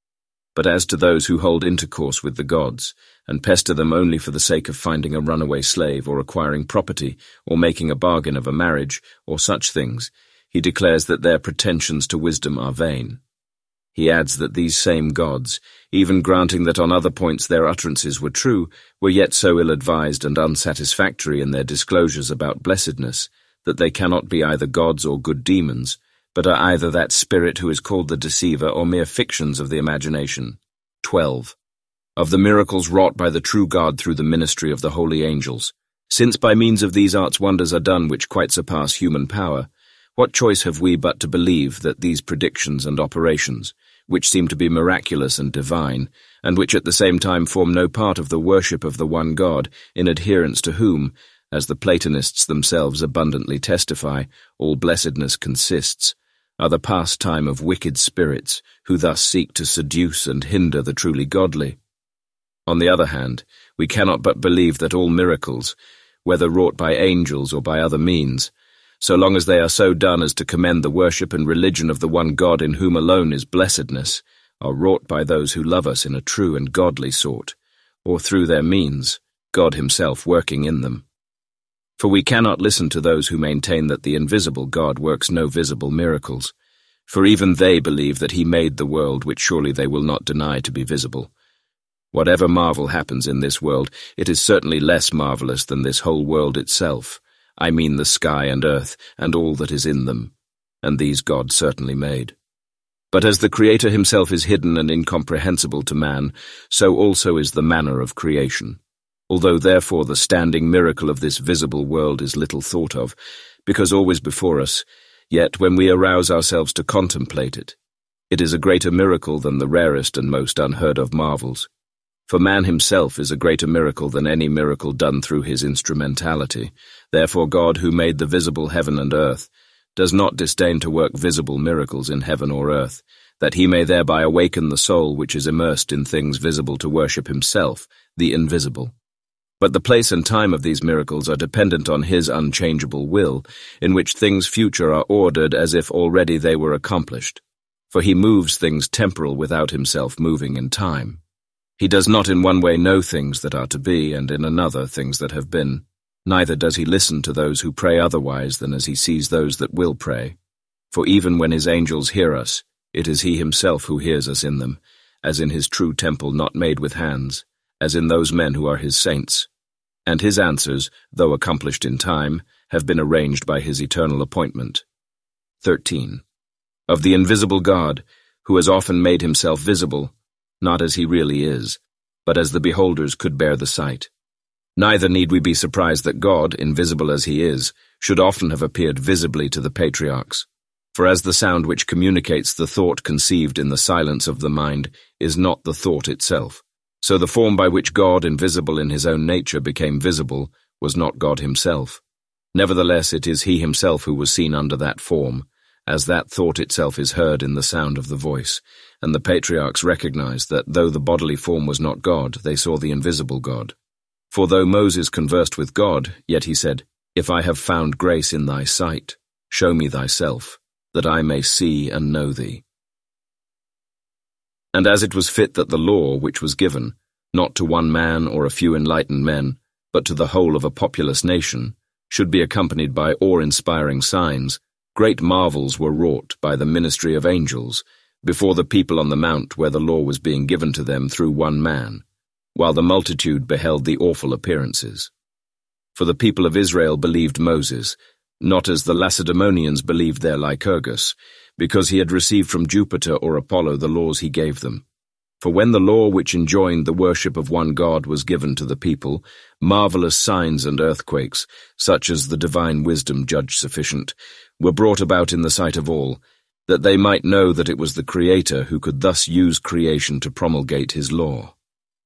But as to those who hold intercourse with the gods, and pester them only for the sake of finding a runaway slave, or acquiring property, or making a bargain of a marriage, or such things, he declares that their pretensions to wisdom are vain. He adds that these same gods, even granting that on other points their utterances were true, were yet so ill-advised and unsatisfactory in their disclosures about blessedness, that they cannot be either gods or good demons, but are either that spirit who is called the deceiver or mere fictions of the imagination. twelve. Of the miracles wrought by the true God through the ministry of the holy angels, since by means of these arts wonders are done which quite surpass human power, what choice have we but to believe that these predictions and operations, which seem to be miraculous and divine, and which at the same time form no part of the worship of the one God, in adherence to whom, as the Platonists themselves abundantly testify, all blessedness consists, are the pastime of wicked spirits, who thus seek to seduce and hinder the truly godly? On the other hand, we cannot but believe that all miracles, whether wrought by angels or by other means, so long as they are so done as to commend the worship and religion of the one God in whom alone is blessedness, are wrought by those who love us in a true and godly sort, or through their means, God himself working in them. For we cannot listen to those who maintain that the invisible God works no visible miracles, for even they believe that he made the world which surely they will not deny to be visible. Whatever marvel happens in this world, it is certainly less marvellous than this whole world itself. I mean the sky and earth, and all that is in them, and these God certainly made. But as the Creator himself is hidden and incomprehensible to man, so also is the manner of creation. Although therefore the standing miracle of this visible world is little thought of, because always before us, yet when we arouse ourselves to contemplate it, it is a greater miracle than the rarest and most unheard of marvels. For man himself is a greater miracle than any miracle done through his instrumentality. Therefore God, who made the visible heaven and earth, does not disdain to work visible miracles in heaven or earth, that he may thereby awaken the soul which is immersed in things visible to worship himself, the invisible. But the place and time of these miracles are dependent on his unchangeable will, in which things future are ordered as if already they were accomplished. For he moves things temporal without himself moving in time. He does not in one way know things that are to be, and in another things that have been. Neither does he listen to those who pray otherwise than as he sees those that will pray. For even when his angels hear us, it is he himself who hears us in them, as in his true temple not made with hands, as in those men who are his saints. And his answers, though accomplished in time, have been arranged by his eternal appointment. thirteen. Of the invisible God, who has often made himself visible, not as he really is, but as the beholders could bear the sight. Neither need we be surprised that God, invisible as he is, should often have appeared visibly to the patriarchs. For as the sound which communicates the thought conceived in the silence of the mind is not the thought itself, so the form by which God, invisible in his own nature, became visible was not God himself. Nevertheless, it is he himself who was seen under that form, as that thought itself is heard in the sound of the voice, and the patriarchs recognized that though the bodily form was not God, they saw the invisible God. For though Moses conversed with God, yet he said, "If I have found grace in thy sight, show me thyself, that I may see and know thee." And as it was fit that the law which was given, not to one man or a few enlightened men, but to the whole of a populous nation, should be accompanied by awe-inspiring signs, great marvels were wrought by the ministry of angels before the people on the mount where the law was being given to them through one man, while the multitude beheld the awful appearances. For the people of Israel believed Moses, not as the Lacedaemonians believed their Lycurgus, because he had received from Jupiter or Apollo the laws he gave them. For when the law which enjoined the worship of one God was given to the people, marvelous signs and earthquakes, such as the divine wisdom judged sufficient, were brought about in the sight of all, that they might know that it was the Creator who could thus use creation to promulgate his law.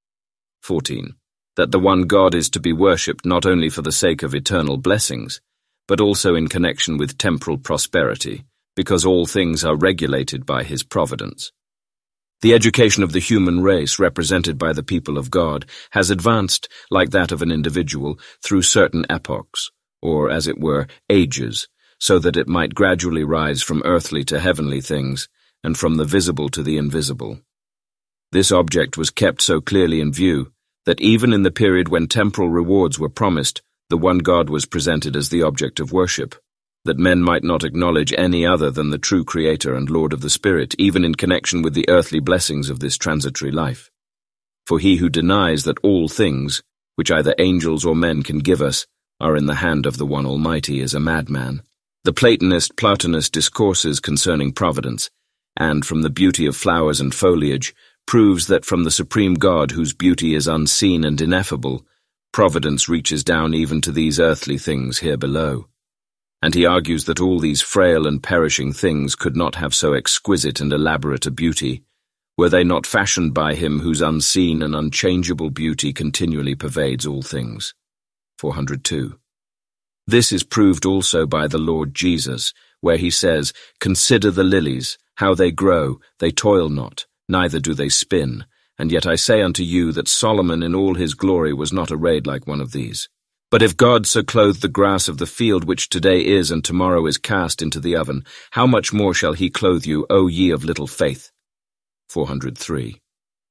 fourteen. That the one God is to be worshipped not only for the sake of eternal blessings, but also in connection with temporal prosperity, because all things are regulated by his providence. The education of the human race, represented by the people of God, has advanced, like that of an individual, through certain epochs, or, as it were, ages, so that it might gradually rise from earthly to heavenly things, and from the visible to the invisible. This object was kept so clearly in view that even in the period when temporal rewards were promised, the one God was presented as the object of worship, that men might not acknowledge any other than the true Creator and Lord of the Spirit, even in connection with the earthly blessings of this transitory life. For he who denies that all things, which either angels or men can give us, are in the hand of the one Almighty is a madman. The Platonist Plotinus discourses concerning providence, and from the beauty of flowers and foliage, proves that from the supreme God whose beauty is unseen and ineffable, providence reaches down even to these earthly things here below. And he argues that all these frail and perishing things could not have so exquisite and elaborate a beauty, were they not fashioned by him whose unseen and unchangeable beauty continually pervades all things. four hundred two. This is proved also by the Lord Jesus, where he says, "Consider the lilies, how they grow, they toil not, neither do they spin, and yet I say unto you that Solomon in all his glory was not arrayed like one of these. But if God so clothe the grass of the field which today is and tomorrow is cast into the oven, how much more shall he clothe you, O ye of little faith?" four hundred three.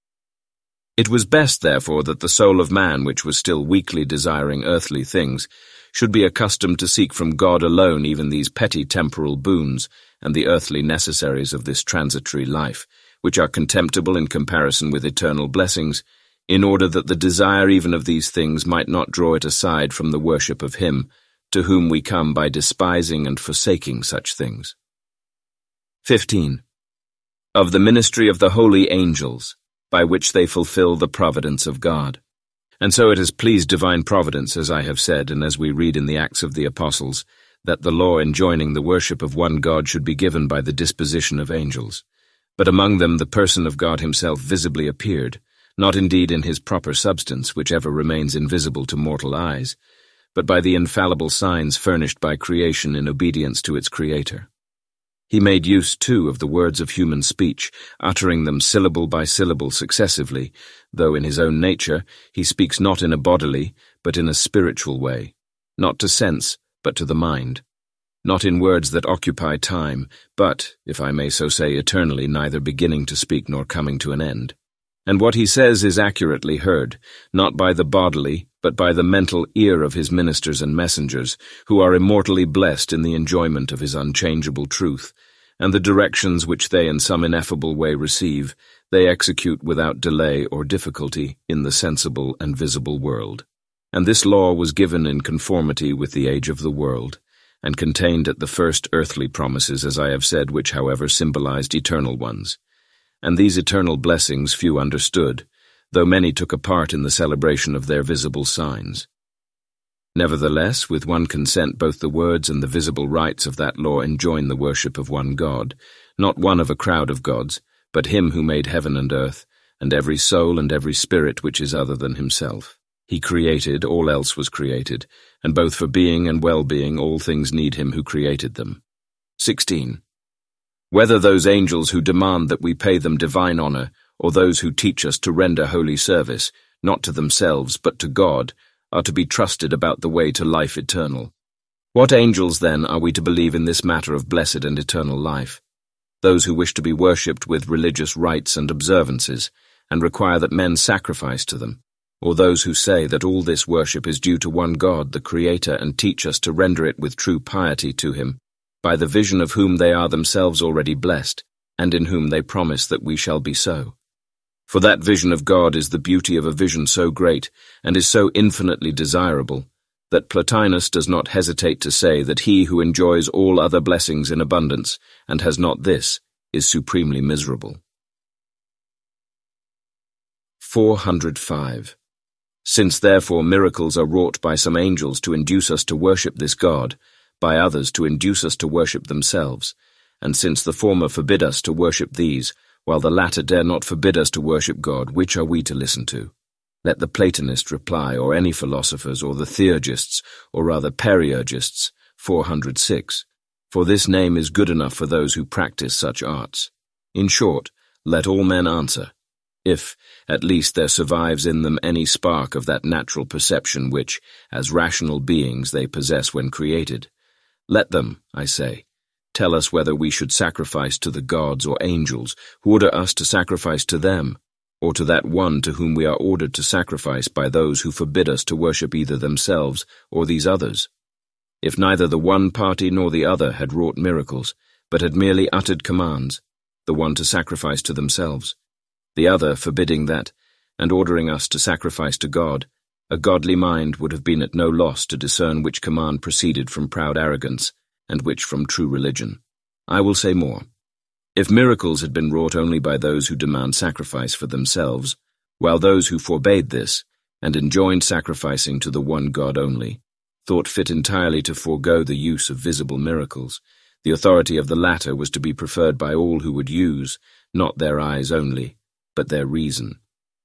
It was best, therefore, that the soul of man, which was still weakly desiring earthly things, should be accustomed to seek from God alone even these petty temporal boons and the earthly necessaries of this transitory life, which are contemptible in comparison with eternal blessings, in order that the desire even of these things might not draw it aside from the worship of him, to whom we come by despising and forsaking such things. fifteen. Of the ministry of the holy angels, by which they fulfill the providence of God. And so it has pleased divine providence, as I have said, and as we read in the Acts of the Apostles, that the law enjoining the worship of one God should be given by the disposition of angels. But among them the person of God himself visibly appeared, not indeed in his proper substance, which ever remains invisible to mortal eyes, but by the infallible signs furnished by creation in obedience to its Creator. He made use, too, of the words of human speech, uttering them syllable by syllable successively, though in his own nature he speaks not in a bodily, but in a spiritual way, not to sense, but to the mind, not in words that occupy time, but, if I may so say, eternally, neither beginning to speak nor coming to an end. And what he says is accurately heard, not by the bodily, but by the mental ear of his ministers and messengers, who are immortally blessed in the enjoyment of his unchangeable truth, and the directions which they in some ineffable way receive, they execute without delay or difficulty in the sensible and visible world. And this law was given in conformity with the age of the world, and contained at the first earthly promises, as I have said, which, however, symbolized eternal ones. And these eternal blessings few understood, though many took a part in the celebration of their visible signs. Nevertheless, with one consent both the words and the visible rites of that law enjoin the worship of one God, not one of a crowd of gods, but him who made heaven and earth, and every soul and every spirit which is other than himself. He created, all else was created, and both for being and well-being all things need him who created them. sixteen. Whether those angels who demand that we pay them divine honor, or those who teach us to render holy service, not to themselves but to God, are to be trusted about the way to life eternal. What angels, then, are we to believe in this matter of blessed and eternal life? those who wish to be worshipped with religious rites and observances, and require that men sacrifice to them, or those who say that all this worship is due to one God, the Creator, and teach us to render it with true piety to Him, by the vision of whom they are themselves already blessed, and in whom they promise that we shall be so. For that vision of God is the beauty of a vision so great, and is so infinitely desirable, that Plotinus does not hesitate to say that he who enjoys all other blessings in abundance, and has not this, is supremely miserable. four hundred five. Since therefore miracles are wrought by some angels to induce us to worship this God, by others to induce us to worship themselves, and since the former forbid us to worship these, while the latter dare not forbid us to worship God, which are we to listen to? Let the Platonist reply, or any philosophers, or the Theurgists, or rather Perieurgists, four hundred six, for this name is good enough for those who practice such arts. In short, let all men answer, if, at least, there survives in them any spark of that natural perception which, as rational beings, they possess when created. Let them, I say, tell us whether we should sacrifice to the gods or angels, who order us to sacrifice to them, or to that one to whom we are ordered to sacrifice by those who forbid us to worship either themselves or these others. If neither the one party nor the other had wrought miracles, but had merely uttered commands, the one to sacrifice to themselves, the other forbidding that, and ordering us to sacrifice to God, a godly mind would have been at no loss to discern which command proceeded from proud arrogance, and which from true religion. I will say more. If miracles had been wrought only by those who demand sacrifice for themselves, while those who forbade this, and enjoined sacrificing to the one God only, thought fit entirely to forego the use of visible miracles, the authority of the latter was to be preferred by all who would use, not their eyes only, but their reason.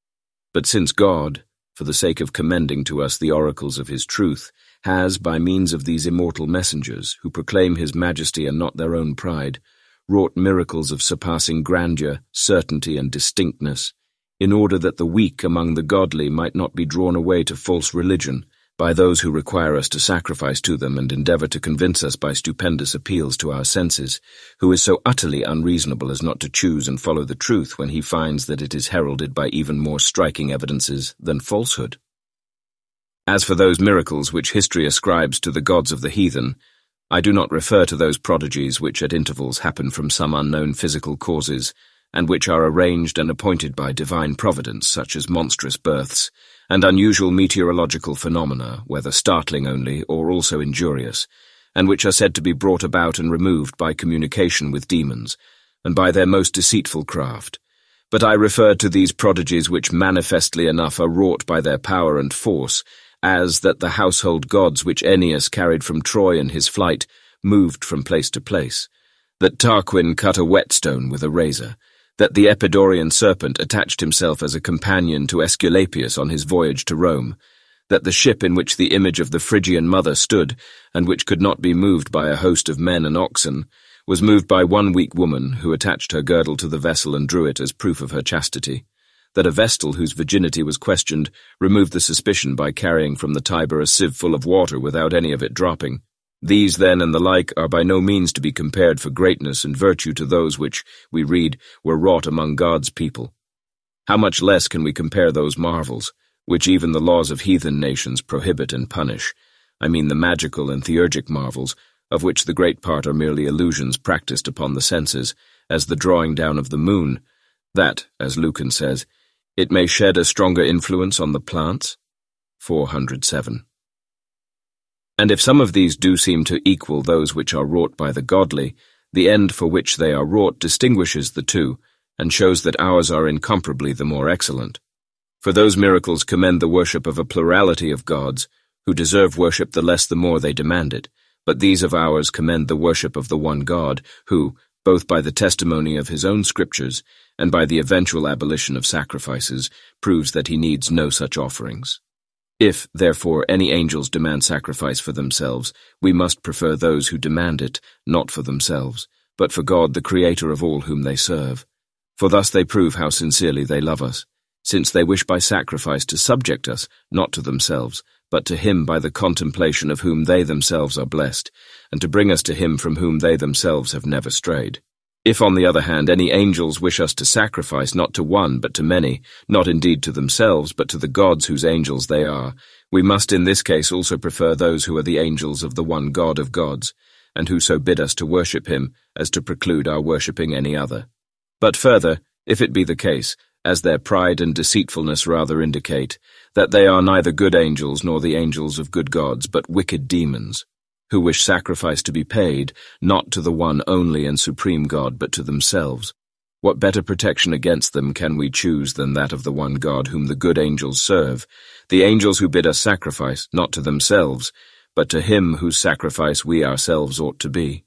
But since God, for the sake of commending to us the oracles of His truth, has, by means of these immortal messengers, who proclaim His majesty and not their own pride, wrought miracles of surpassing grandeur, certainty, and distinctness, in order that the weak among the godly might not be drawn away to false religion by those who require us to sacrifice to them and endeavor to convince us by stupendous appeals to our senses, who is so utterly unreasonable as not to choose and follow the truth when he finds that it is heralded by even more striking evidences than falsehood. As for those miracles which history ascribes to the gods of the heathen, I do not refer to those prodigies which at intervals happen from some unknown physical causes, and which are arranged and appointed by divine providence, such as monstrous births, and unusual meteorological phenomena, whether startling only or also injurious, and which are said to be brought about and removed by communication with demons, and by their most deceitful craft. But I refer to these prodigies which manifestly enough are wrought by their power and force, as that the household gods which Aeneas carried from Troy in his flight moved from place to place, that Tarquin cut a whetstone with a razor, that the Epidaurian serpent attached himself as a companion to Aesculapius on his voyage to Rome, that the ship in which the image of the Phrygian mother stood, and which could not be moved by a host of men and oxen, was moved by one weak woman who attached her girdle to the vessel and drew it as proof of her chastity, that a Vestal whose virginity was questioned removed the suspicion by carrying from the Tiber a sieve full of water without any of it dropping. These, then, and the like are by no means to be compared for greatness and virtue to those which, we read, were wrought among God's people. How much less can we compare those marvels, which even the laws of heathen nations prohibit and punish, I mean the magical and theurgic marvels, of which the great part are merely illusions practiced upon the senses, as the drawing down of the moon, that, as Lucan says, it may shed a stronger influence on the plants? four hundred seven. And if some of these do seem to equal those which are wrought by the godly, the end for which they are wrought distinguishes the two, and shows that ours are incomparably the more excellent. For those miracles commend the worship of a plurality of gods, who deserve worship the less the more they demand it, but these of ours commend the worship of the one God, who, both by the testimony of his own scriptures, and by the eventual abolition of sacrifices, proves that he needs no such offerings. If, therefore, any angels demand sacrifice for themselves, we must prefer those who demand it, not for themselves, but for God, the Creator of all whom they serve. For thus they prove how sincerely they love us, since they wish by sacrifice to subject us, not to themselves, but to him by the contemplation of whom they themselves are blessed, and to bring us to him from whom they themselves have never strayed. If, on the other hand, any angels wish us to sacrifice not to one but to many, not indeed to themselves but to the gods whose angels they are, we must in this case also prefer those who are the angels of the one God of gods, and who so bid us to worship him as to preclude our worshipping any other. But further, if it be the case, as their pride and deceitfulness rather indicate, that they are neither good angels nor the angels of good gods, but wicked demons, who wish sacrifice to be paid, not to the one only and supreme God, but to themselves, what better protection against them can we choose than that of the one God whom the good angels serve, the angels who bid us sacrifice, not to themselves, but to him whose sacrifice we ourselves ought to be.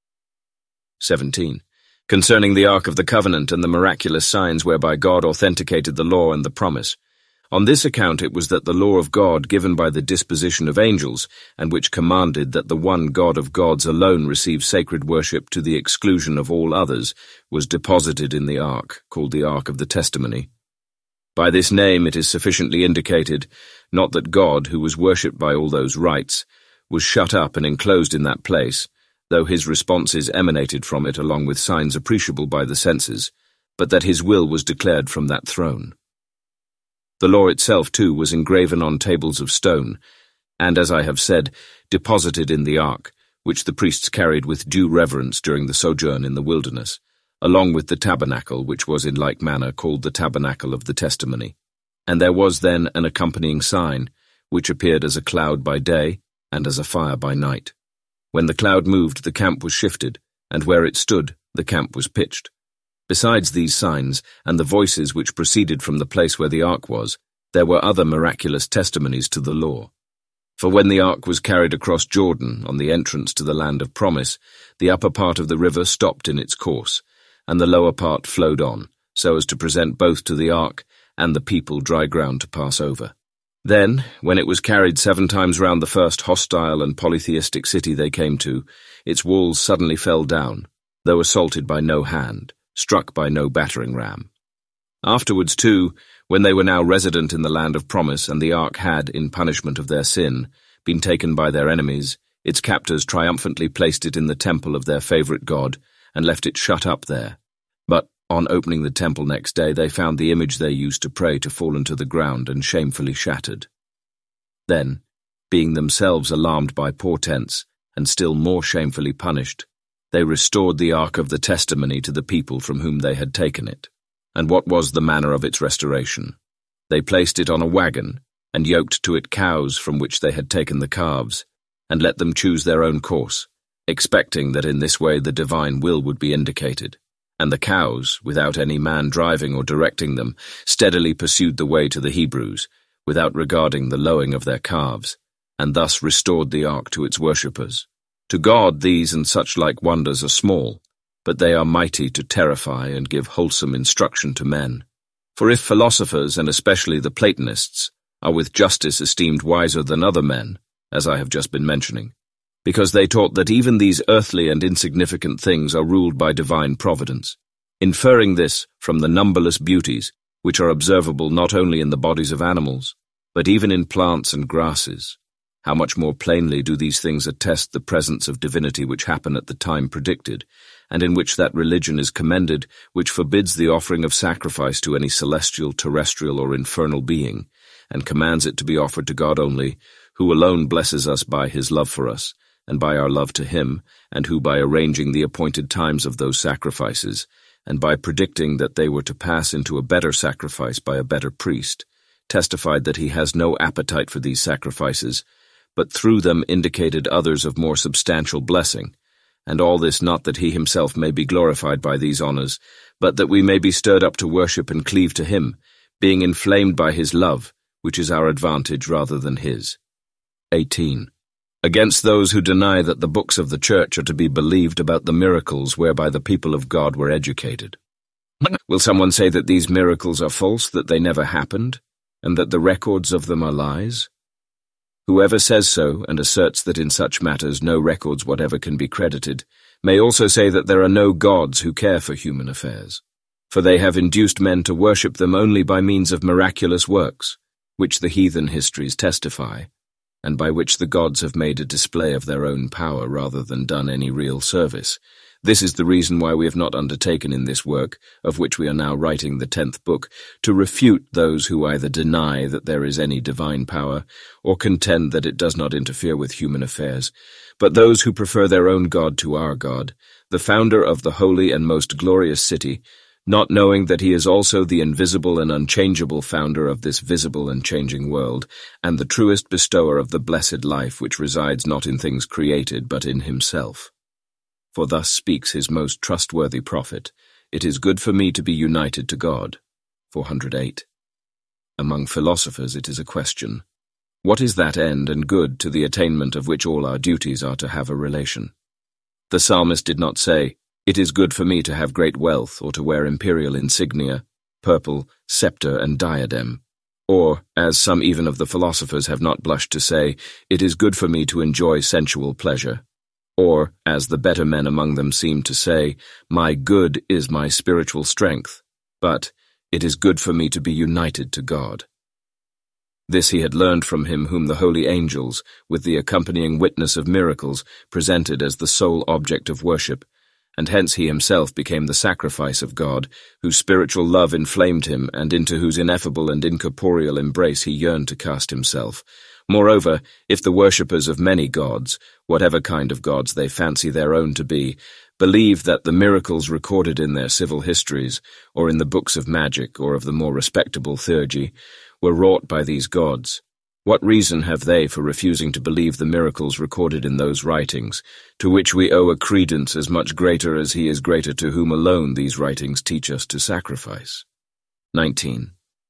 seventeen. Concerning the Ark of the Covenant and the miraculous signs whereby God authenticated the law and the promise. On this account it was that the law of God given by the disposition of angels, and which commanded that the one God of gods alone receive sacred worship to the exclusion of all others, was deposited in the Ark, called the Ark of the Testimony. By this name it is sufficiently indicated, not that God, who was worshipped by all those rites, was shut up and enclosed in that place, though his responses emanated from it along with signs appreciable by the senses, but that his will was declared from that throne. The law itself, too, was engraven on tables of stone, and, as I have said, deposited in the ark, which the priests carried with due reverence during the sojourn in the wilderness, along with the tabernacle, which was in like manner called the tabernacle of the testimony. And there was then an accompanying sign, which appeared as a cloud by day and as a fire by night. When the cloud moved, the camp was shifted, and where it stood, the camp was pitched. Besides these signs, and the voices which proceeded from the place where the ark was, there were other miraculous testimonies to the law. For when the ark was carried across Jordan on the entrance to the land of promise, the upper part of the river stopped in its course, and the lower part flowed on, so as to present both to the ark and the people dry ground to pass over. Then, when it was carried seven times round the first hostile and polytheistic city they came to, its walls suddenly fell down, though assaulted by no hand, struck by no battering ram. Afterwards, too, when they were now resident in the land of promise, and the ark had, in punishment of their sin, been taken by their enemies, its captors triumphantly placed it in the temple of their favourite god, and left it shut up there. But, on opening the temple next day, they found the image they used to pray to fallen to the ground and shamefully shattered. Then, being themselves alarmed by portents, and still more shamefully punished, they restored the Ark of the Testimony to the people from whom they had taken it. And what was the manner of its restoration? They placed it on a wagon, and yoked to it cows from which they had taken the calves, and let them choose their own course, expecting that in this way the divine will would be indicated. And the cows, without any man driving or directing them, steadily pursued the way to the Hebrews, without regarding the lowing of their calves, and thus restored the ark to its worshippers. To God these and such like wonders are small, but they are mighty to terrify and give wholesome instruction to men. For if philosophers, and especially the Platonists, are with justice esteemed wiser than other men, as I have just been mentioning, because they taught that even these earthly and insignificant things are ruled by divine providence, inferring this from the numberless beauties which are observable not only in the bodies of animals, but even in plants and grasses, how much more plainly do these things attest the presence of divinity which happen at the time predicted, and in which that religion is commended which forbids the offering of sacrifice to any celestial, terrestrial, or infernal being, and commands it to be offered to God only, who alone blesses us by his love for us, and by our love to him, and who by arranging the appointed times of those sacrifices, and by predicting that they were to pass into a better sacrifice by a better priest, testified that he has no appetite for these sacrifices, but through them indicated others of more substantial blessing, and all this not that he himself may be glorified by these honours, but that we may be stirred up to worship and cleave to him, being inflamed by his love, which is our advantage rather than his. eighteen. Against those who deny that the books of the Church are to be believed about the miracles whereby the people of God were educated. Will someone say that these miracles are false, that they never happened, and that the records of them are lies? Whoever says so, and asserts that in such matters no records whatever can be credited, may also say that there are no gods who care for human affairs, for they have induced men to worship them only by means of miraculous works, which the heathen histories testify, and by which the gods have made a display of their own power rather than done any real service, This is the reason why we have not undertaken in this work, of which we are now writing the tenth book, to refute those who either deny that there is any divine power, or contend that it does not interfere with human affairs, but those who prefer their own God to our God, the founder of the holy and most glorious city, not knowing that he is also the invisible and unchangeable founder of this visible and changing world, and the truest bestower of the blessed life which resides not in things created, but in himself. For thus speaks his most trustworthy prophet, "It is good for me to be united to God." four hundred eight. Among philosophers it is a question. What is that end and good to the attainment of which all our duties are to have a relation? The psalmist did not say, "It is good for me to have great wealth or to wear imperial insignia, purple, scepter, and diadem." Or, as some even of the philosophers have not blushed to say, "It is good for me to enjoy sensual pleasure." Or, as the better men among them seem to say, "My good is my spiritual strength," but, "It is good for me to be united to God." This he had learned from him whom the holy angels, with the accompanying witness of miracles, presented as the sole object of worship, and hence he himself became the sacrifice of God, whose spiritual love inflamed him, and into whose ineffable and incorporeal embrace he yearned to cast himself. Moreover, if the worshippers of many gods, whatever kind of gods they fancy their own to be, believe that the miracles recorded in their civil histories, or in the books of magic, or of the more respectable theurgy, were wrought by these gods, what reason have they for refusing to believe the miracles recorded in those writings, to which we owe a credence as much greater as he is greater to whom alone these writings teach us to sacrifice? nineteen.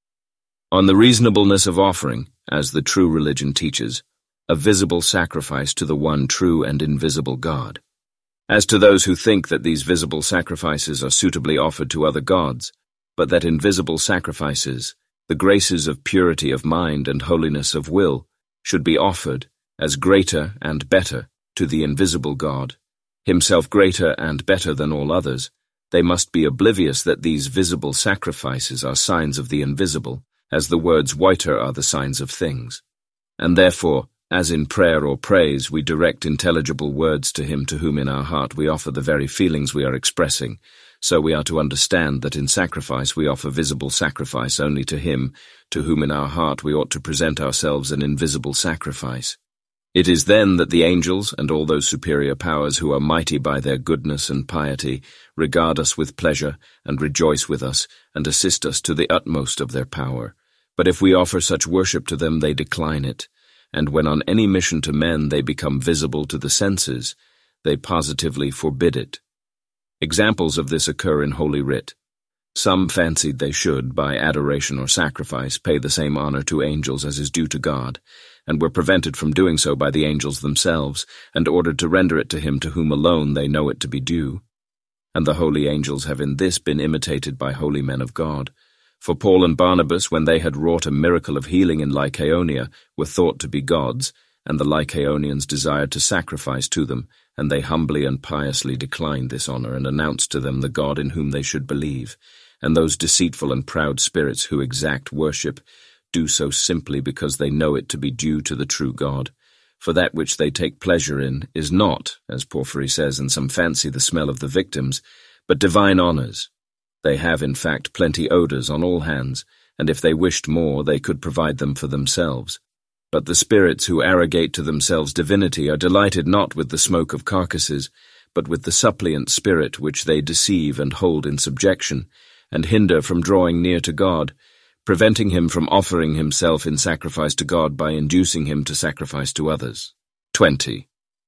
On the reasonableness of offering, as the true religion teaches, a visible sacrifice to the one true and invisible God. As to those who think that these visible sacrifices are suitably offered to other gods, but that invisible sacrifices, the graces of purity of mind and holiness of will, should be offered, as greater and better, to the invisible God, himself greater and better than all others, they must be oblivious that these visible sacrifices are signs of the invisible, as the words whiter are the signs of things. And therefore, as in prayer or praise we direct intelligible words to him to whom in our heart we offer the very feelings we are expressing, so we are to understand that in sacrifice we offer visible sacrifice only to him to whom in our heart we ought to present ourselves an invisible sacrifice. It is then that the angels and all those superior powers who are mighty by their goodness and piety regard us with pleasure and rejoice with us and assist us to the utmost of their power. But if we offer such worship to them, they decline it, and when on any mission to men they become visible to the senses, they positively forbid it. Examples of this occur in Holy Writ. Some fancied they should, by adoration or sacrifice, pay the same honor to angels as is due to God, and were prevented from doing so by the angels themselves, and ordered to render it to him to whom alone they know it to be due. And the holy angels have in this been imitated by holy men of God. For Paul and Barnabas, when they had wrought a miracle of healing in Lycaonia, were thought to be gods, and the Lycaonians desired to sacrifice to them, and they humbly and piously declined this honor, and announced to them the God in whom they should believe. And those deceitful and proud spirits who exact worship do so simply because they know it to be due to the true God. For that which they take pleasure in is not, as Porphyry says, and some fancy the smell of the victims, but divine honors. They have, in fact, plenty odors on all hands, and if they wished more, they could provide them for themselves. But the spirits who arrogate to themselves divinity are delighted not with the smoke of carcasses, but with the suppliant spirit which they deceive and hold in subjection, and hinder from drawing near to God, preventing him from offering himself in sacrifice to God by inducing him to sacrifice to others. twenty.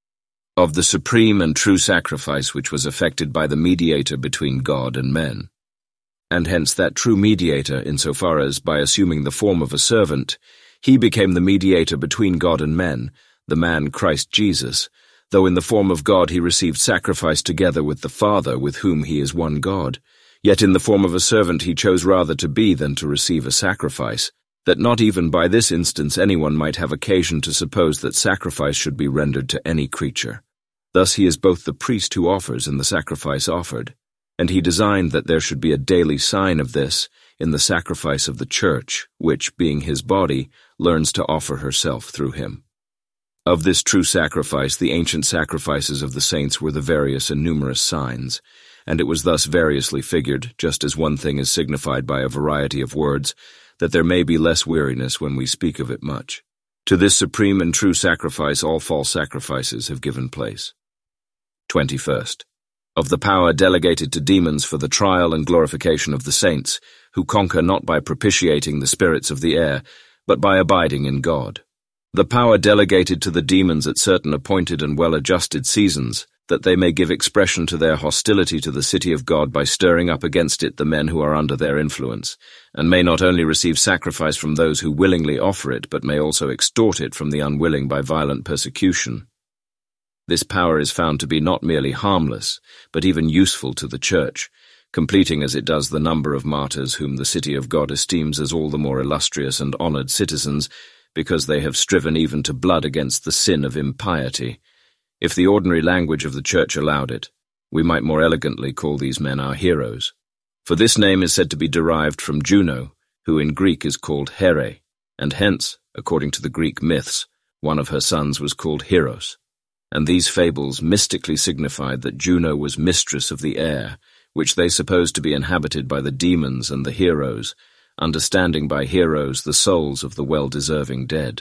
Of the supreme and true sacrifice which was effected by the mediator between God and men. And hence that true mediator, insofar as, by assuming the form of a servant, he became the mediator between God and men, the man Christ Jesus, though in the form of God he received sacrifice together with the Father, with whom he is one God, yet in the form of a servant he chose rather to be than to receive a sacrifice, that not even by this instance anyone might have occasion to suppose that sacrifice should be rendered to any creature. Thus he is both the priest who offers and the sacrifice offered. And he designed that there should be a daily sign of this in the sacrifice of the Church, which, being his body, learns to offer herself through him. Of this true sacrifice, the ancient sacrifices of the saints were the various and numerous signs, and it was thus variously figured, just as one thing is signified by a variety of words, that there may be less weariness when we speak of it much. To this supreme and true sacrifice all false sacrifices have given place. twenty-first. Of the power delegated to demons for the trial and glorification of the saints, who conquer not by propitiating the spirits of the air, but by abiding in God. The power delegated to the demons at certain appointed and well-adjusted seasons, that they may give expression to their hostility to the city of God by stirring up against it the men who are under their influence, and may not only receive sacrifice from those who willingly offer it, but may also extort it from the unwilling by violent persecution. This power is found to be not merely harmless, but even useful to the Church, completing as it does the number of martyrs whom the city of God esteems as all the more illustrious and honored citizens, because they have striven even to blood against the sin of impiety. If the ordinary language of the Church allowed it, we might more elegantly call these men our heroes. For this name is said to be derived from Juno, who in Greek is called Here, and hence, according to the Greek myths, one of her sons was called Hieros. And these fables mystically signified that Juno was mistress of the air, which they supposed to be inhabited by the demons and the heroes, understanding by heroes the souls of the well-deserving dead.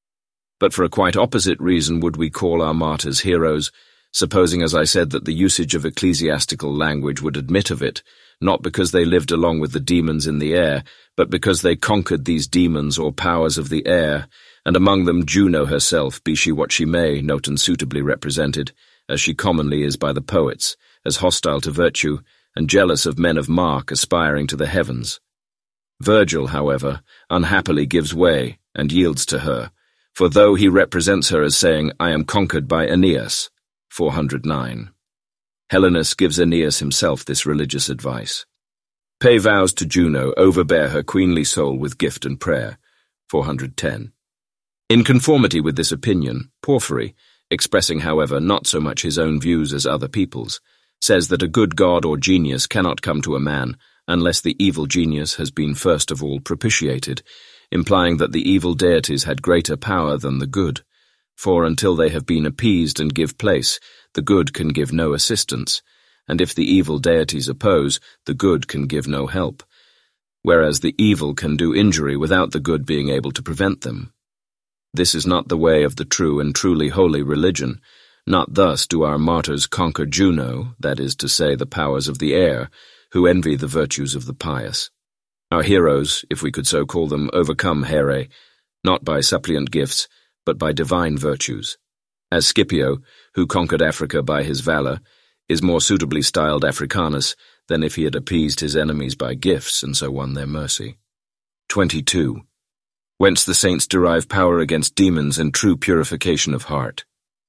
But for a quite opposite reason would we call our martyrs heroes, supposing, as I said, that the usage of ecclesiastical language would admit of it, not because they lived along with the demons in the air, but because they conquered these demons or powers of the air, and among them Juno herself, be she what she may, not unsuitably represented, as she commonly is by the poets, as hostile to virtue, and jealous of men of mark aspiring to the heavens. Virgil, however, unhappily gives way, and yields to her, for though he represents her as saying, I am conquered by Aeneas, four hundred nine. Helenus gives Aeneas himself this religious advice. Pay vows to Juno, overbear her queenly soul with gift and prayer, four hundred ten. In conformity with this opinion, Porphyry, expressing, however, not so much his own views as other people's, says that a good god or genius cannot come to a man unless the evil genius has been first of all propitiated, implying that the evil deities had greater power than the good, for until they have been appeased and give place, the good can give no assistance, and if the evil deities oppose, the good can give no help, whereas the evil can do injury without the good being able to prevent them. This is not the way of the true and truly holy religion. Not thus do our martyrs conquer Juno, that is to say, the powers of the air, who envy the virtues of the pious. Our heroes, if we could so call them, overcome Here, not by suppliant gifts, but by divine virtues. As Scipio, who conquered Africa by his valor, is more suitably styled Africanus than if he had appeased his enemies by gifts and so won their mercy. twenty-two. Whence the saints derive power against demons and true purification of heart.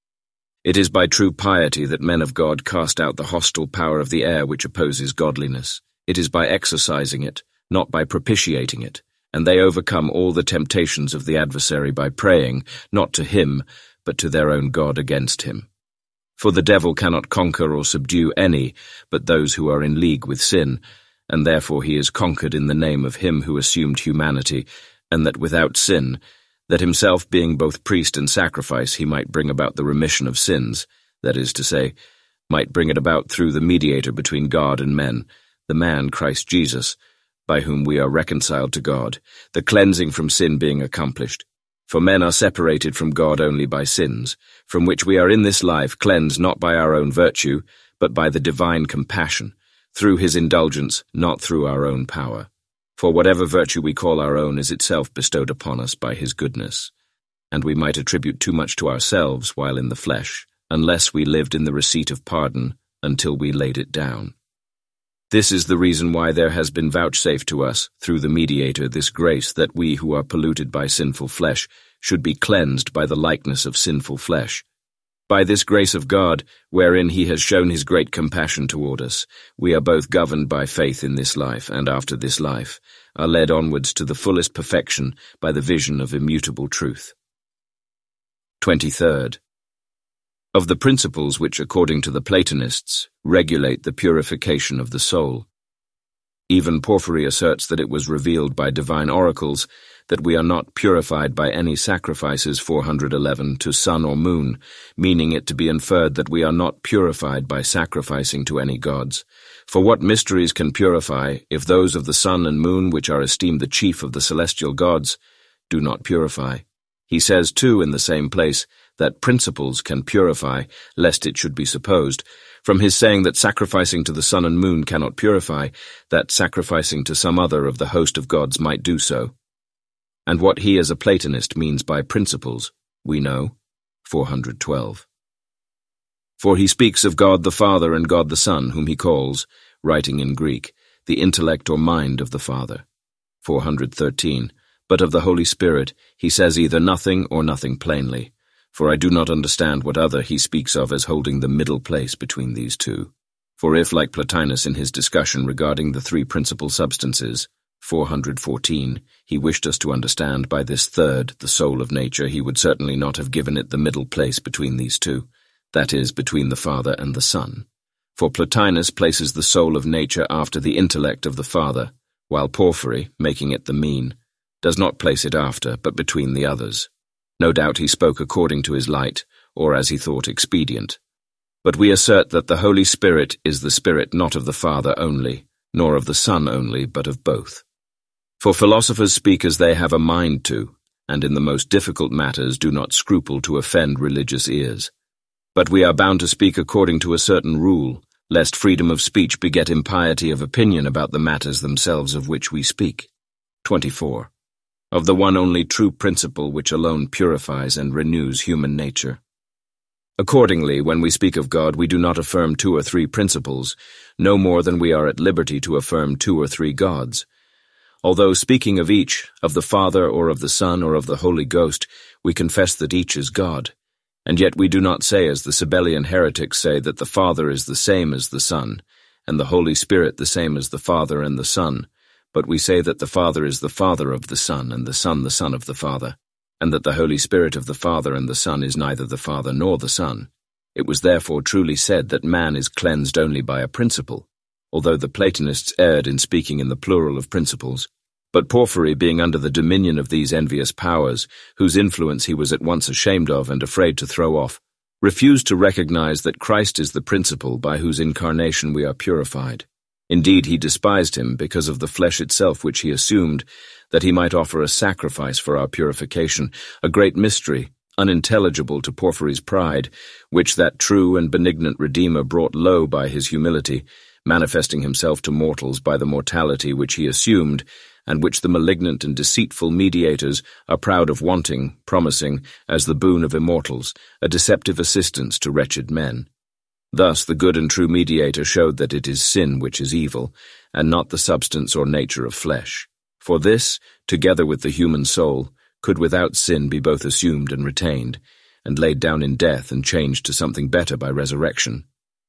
It is by true piety that men of God cast out the hostile power of the air which opposes godliness. It is by exercising it, not by propitiating it, and they overcome all the temptations of the adversary by praying, not to him, but to their own God against him. For the devil cannot conquer or subdue any but those who are in league with sin, and therefore he is conquered in the name of him who assumed humanity, and that without sin, that himself being both priest and sacrifice he might bring about the remission of sins, that is to say, might bring it about through the mediator between God and men, the man Christ Jesus, by whom we are reconciled to God, the cleansing from sin being accomplished. For men are separated from God only by sins, from which we are in this life cleansed not by our own virtue, but by the divine compassion, through his indulgence, not through our own power. For whatever virtue we call our own is itself bestowed upon us by his goodness, and we might attribute too much to ourselves while in the flesh, unless we lived in the receipt of pardon until we laid it down. This is the reason why there has been vouchsafed to us, through the mediator, this grace that we who are polluted by sinful flesh should be cleansed by the likeness of sinful flesh. By this grace of God, wherein he has shown his great compassion toward us, we are both governed by faith in this life and after this life, are led onwards to the fullest perfection by the vision of immutable truth. twenty-third. Of the principles which, according to the Platonists, regulate the purification of the soul. Even Porphyry asserts that it was revealed by divine oracles, that we are not purified by any sacrifices four hundred eleven to sun or moon, meaning it to be inferred that we are not purified by sacrificing to any gods. For what mysteries can purify, if those of the sun and moon, which are esteemed the chief of the celestial gods, do not purify? He says, too, in the same place, that principles can purify, lest it should be supposed, from his saying that sacrificing to the sun and moon cannot purify, that sacrificing to some other of the host of gods might do so. And what he as a Platonist means by principles, we know, four hundred twelve. For he speaks of God the Father and God the Son, whom he calls, writing in Greek, the intellect or mind of the Father, four hundred thirteen. But of the Holy Spirit he says either nothing or nothing plainly, for I do not understand what other he speaks of as holding the middle place between these two. For if, like Plotinus in his discussion regarding the three principal substances, four hundred fourteen, he wished us to understand by this third, the soul of nature, he would certainly not have given it the middle place between these two, that is, between the Father and the Son. For Plotinus places the soul of nature after the intellect of the Father, while Porphyry, making it the mean, does not place it after, but between the others. No doubt he spoke according to his light, or as he thought expedient. But we assert that the Holy Spirit is the Spirit not of the Father only, nor of the Son only, but of both. For philosophers speak as they have a mind to, and in the most difficult matters do not scruple to offend religious ears. But we are bound to speak according to a certain rule, lest freedom of speech beget impiety of opinion about the matters themselves of which we speak. twenty-four. Of the one only true principle which alone purifies and renews human nature. Accordingly, when we speak of God, we do not affirm two or three principles, no more than we are at liberty to affirm two or three gods. Although speaking of each, of the Father or of the Son or of the Holy Ghost, we confess that each is God. And yet we do not say, as the Sabellian heretics say, that the Father is the same as the Son, and the Holy Spirit the same as the Father and the Son, but we say that the Father is the Father of the Son, and the Son the Son of the Father, and that the Holy Spirit of the Father and the Son is neither the Father nor the Son. It was therefore truly said that man is cleansed only by a principle, although the Platonists erred in speaking in the plural of principles. But Porphyry, being under the dominion of these envious powers, whose influence he was at once ashamed of and afraid to throw off, refused to recognize that Christ is the principle by whose incarnation we are purified. Indeed, he despised him because of the flesh itself which he assumed, that he might offer a sacrifice for our purification, a great mystery, unintelligible to Porphyry's pride, which that true and benignant Redeemer brought low by his humility, manifesting himself to mortals by the mortality which he assumed, and which the malignant and deceitful mediators are proud of wanting, promising, as the boon of immortals, a deceptive assistance to wretched men. Thus the good and true mediator showed that it is sin which is evil, and not the substance or nature of flesh. For this, together with the human soul, could without sin be both assumed and retained, and laid down in death and changed to something better by resurrection.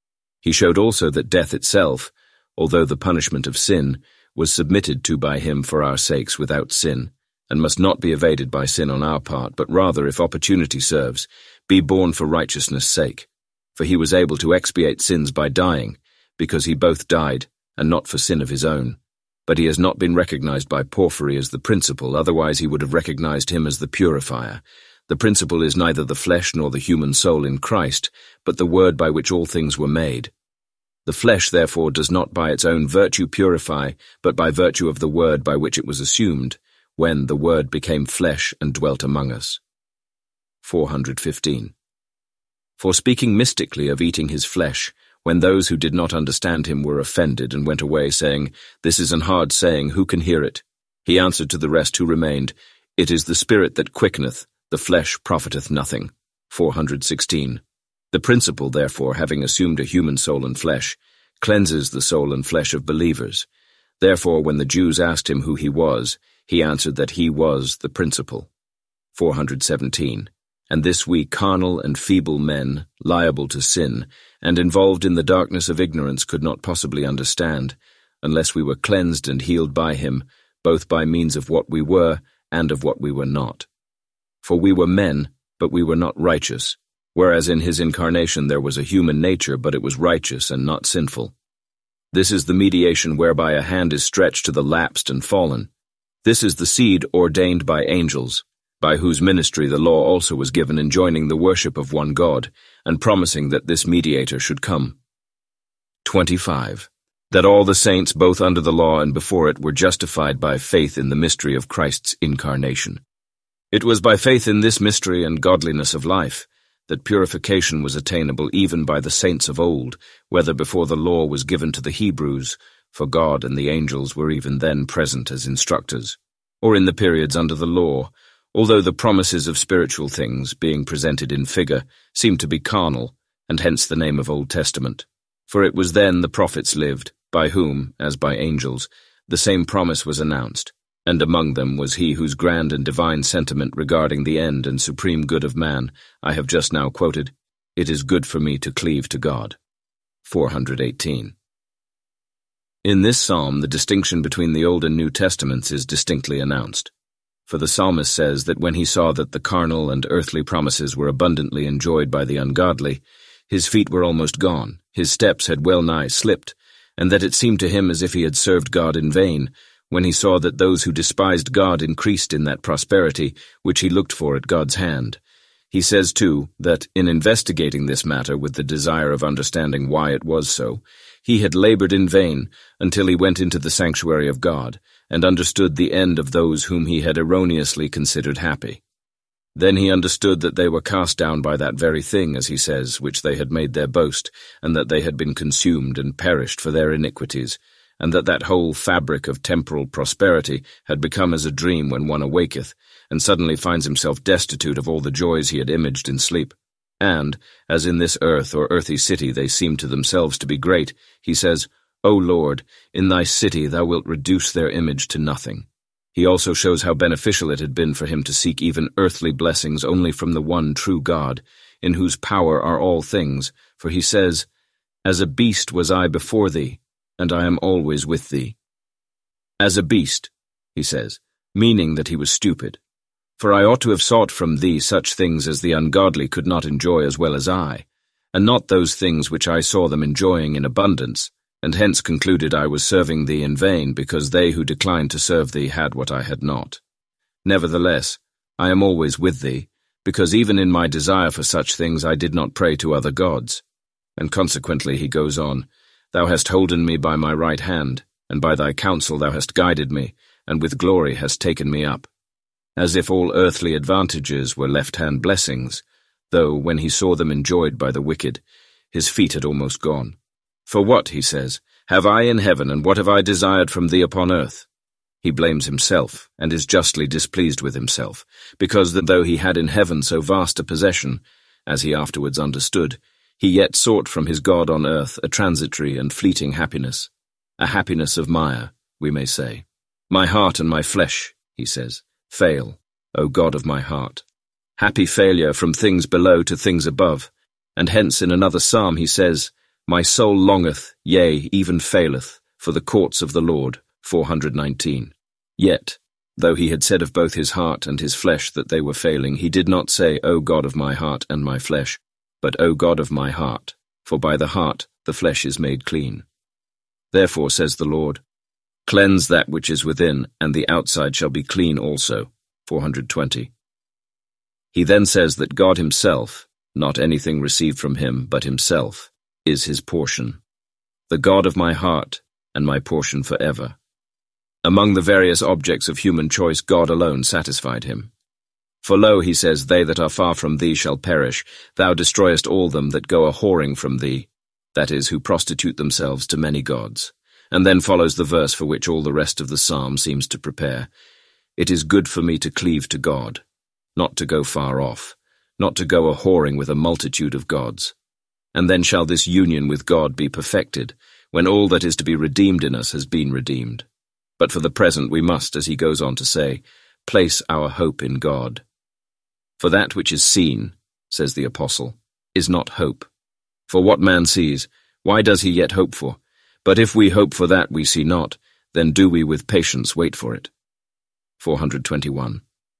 He showed also that death itself, although the punishment of sin, was submitted to by him for our sakes without sin, and must not be evaded by sin on our part, but rather, if opportunity serves, be borne for righteousness' sake. For he was able to expiate sins by dying, because he both died, and not for sin of his own. But he has not been recognized by Porphyry as the principle, otherwise he would have recognized him as the purifier. The principle is neither the flesh nor the human soul in Christ, but the word by which all things were made. The flesh, therefore, does not by its own virtue purify, but by virtue of the word by which it was assumed, when the word became flesh and dwelt among us. four hundred fifteen. For speaking mystically of eating his flesh, when those who did not understand him were offended and went away, saying, "This is an hard saying, who can hear it?" he answered to the rest who remained, "It is the spirit that quickeneth, the flesh profiteth nothing." four hundred sixteen. The principle, therefore, having assumed a human soul and flesh, cleanses the soul and flesh of believers. Therefore, when the Jews asked him who he was, he answered that he was the principle. four hundred seventeen. And this we carnal and feeble men, liable to sin, and involved in the darkness of ignorance, could not possibly understand, unless we were cleansed and healed by him, both by means of what we were and of what we were not. For we were men, but we were not righteous, whereas in his incarnation there was a human nature, but it was righteous and not sinful. This is the mediation whereby a hand is stretched to the lapsed and fallen. This is the seed ordained by angels, by whose ministry the law also was given, enjoining the worship of one God, and promising that this mediator should come. twenty-five. That all the saints, both under the law and before it, were justified by faith in the mystery of Christ's incarnation. It was by faith in this mystery and godliness of life that purification was attainable even by the saints of old, whether before the law was given to the Hebrews, for God and the angels were even then present as instructors, or in the periods under the law, although the promises of spiritual things, being presented in figure, seemed to be carnal, and hence the name of Old Testament. For it was then the prophets lived, by whom, as by angels, the same promise was announced, and among them was he whose grand and divine sentiment regarding the end and supreme good of man I have just now quoted, "It is good for me to cleave to God." four hundred eighteen. In this psalm, the distinction between the Old and New Testaments is distinctly announced. For the psalmist says that when he saw that the carnal and earthly promises were abundantly enjoyed by the ungodly, his feet were almost gone, his steps had well nigh slipped, and that it seemed to him as if he had served God in vain, when he saw that those who despised God increased in that prosperity which he looked for at God's hand. He says, too, that in investigating this matter with the desire of understanding why it was so, he had labored in vain until he went into the sanctuary of God and understood the end of those whom he had erroneously considered happy. Then he understood that they were cast down by that very thing, as he says, which they had made their boast, and that they had been consumed and perished for their iniquities, and that that whole fabric of temporal prosperity had become as a dream when one awaketh, and suddenly finds himself destitute of all the joys he had imaged in sleep. And, as in this earth or earthy city they seem to themselves to be great, he says, "O Lord, in thy city thou wilt reduce their image to nothing." He also shows how beneficial it had been for him to seek even earthly blessings only from the one true God, in whose power are all things, for he says, "As a beast was I before thee, and I am always with thee." As a beast, he says, meaning that he was stupid. For I ought to have sought from thee such things as the ungodly could not enjoy as well as I, and not those things which I saw them enjoying in abundance, and hence concluded I was serving thee in vain, because they who declined to serve thee had what I had not. Nevertheless, I am always with thee, because even in my desire for such things I did not pray to other gods. And consequently he goes on, "Thou hast holden me by my right hand, and by thy counsel thou hast guided me, and with glory hast taken me up." As if all earthly advantages were left-hand blessings, though, when he saw them enjoyed by the wicked, his feet had almost gone. "For what," he says, "have I in heaven, and what have I desired from thee upon earth?" He blames himself, and is justly displeased with himself, because that though he had in heaven so vast a possession, as he afterwards understood, he yet sought from his God on earth a transitory and fleeting happiness, a happiness of mire, we may say. "My heart and my flesh," he says, "fail, O God of my heart." Happy failure from things below to things above, and hence in another psalm he says, "My soul longeth, yea, even faileth, for the courts of the Lord," four hundred nineteen. Yet, though he had said of both his heart and his flesh that they were failing, he did not say, "O God of my heart and my flesh," but "O God of my heart, for by the heart the flesh is made clean." Therefore, says the Lord, "Cleanse that which is within, and the outside shall be clean also," four hundred twenty. He then says that God himself, not anything received from him, but himself, is his portion, the God of my heart and my portion forever. Among the various objects of human choice, God alone satisfied him. For lo, he says, "They that are far from thee shall perish. Thou destroyest all them that go a-whoring from thee," that is, who prostitute themselves to many gods. And then follows the verse for which all the rest of the psalm seems to prepare. "It is good for me to cleave to God," not to go far off, not to go a-whoring with a multitude of gods. And then shall this union with God be perfected, when all that is to be redeemed in us has been redeemed. But for the present we must, as he goes on to say, place our hope in God. For that which is seen, says the Apostle, is not hope. For what man sees, why does he yet hope for? But if we hope for that we see not, then do we with patience wait for it. four hundred twenty-one.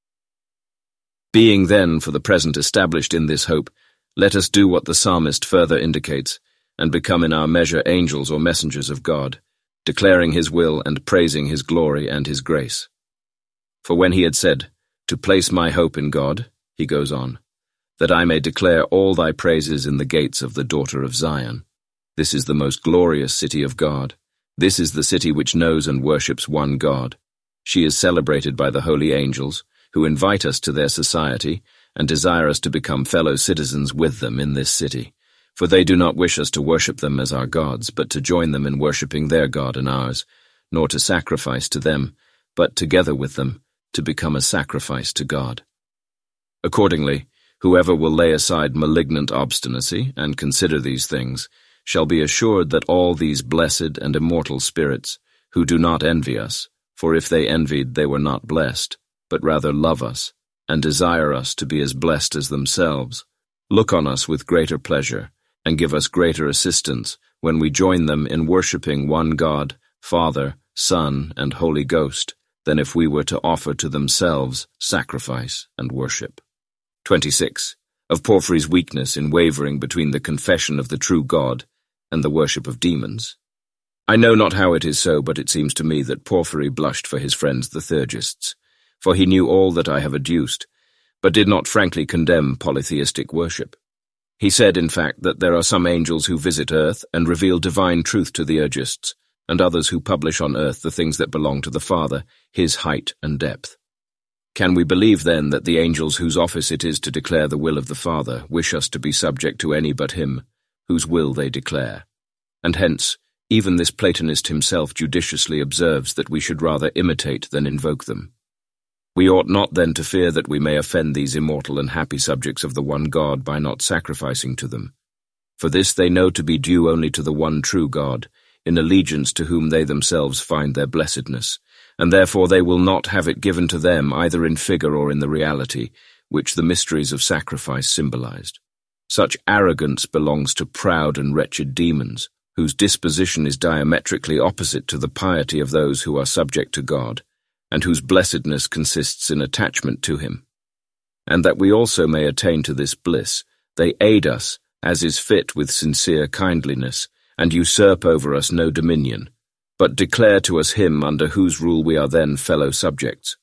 Being then for the present established in this hope, let us do what the psalmist further indicates, and become in our measure angels or messengers of God, declaring his will and praising his glory and his grace. For when he had said, "To place my hope in God," he goes on, "that I may declare all thy praises in the gates of the daughter of Zion. This is the most glorious city of God. This is the city which knows and worships one God. She is celebrated by the holy angels, who invite us to their society and desire us to become fellow citizens with them in this city. For they do not wish us to worship them as our gods, but to join them in worshipping their God and ours, nor to sacrifice to them, but together with them, to become a sacrifice to God. Accordingly, whoever will lay aside malignant obstinacy and consider these things shall be assured that all these blessed and immortal spirits, who do not envy us, for if they envied they were not blessed, but rather love us, and desire us to be as blessed as themselves, look on us with greater pleasure, and give us greater assistance when we join them in worshipping one God, Father, Son, and Holy Ghost, than if we were to offer to themselves sacrifice and worship. twenty-six. Of Porphyry's weakness in wavering between the confession of the true God and the worship of demons. I know not how it is so, but it seems to me that Porphyry blushed for his friends the Theurgists, for he knew all that I have adduced, but did not frankly condemn polytheistic worship. He said, in fact, that there are some angels who visit earth and reveal divine truth to the Theurgists, and others who publish on earth the things that belong to the Father, his height and depth. Can we believe, then, that the angels whose office it is to declare the will of the Father wish us to be subject to any but him, whose will they declare? And hence, even this Platonist himself judiciously observes that we should rather imitate than invoke them. We ought not then to fear that we may offend these immortal and happy subjects of the one God by not sacrificing to them. For this they know to be due only to the one true God, in allegiance to whom they themselves find their blessedness, and therefore they will not have it given to them either in figure or in the reality, which the mysteries of sacrifice symbolized. Such arrogance belongs to proud and wretched demons, whose disposition is diametrically opposite to the piety of those who are subject to God, and whose blessedness consists in attachment to him. And that we also may attain to this bliss, they aid us, as is fit with sincere kindliness, and usurp over us no dominion, but declare to us him under whose rule we are then fellow subjects.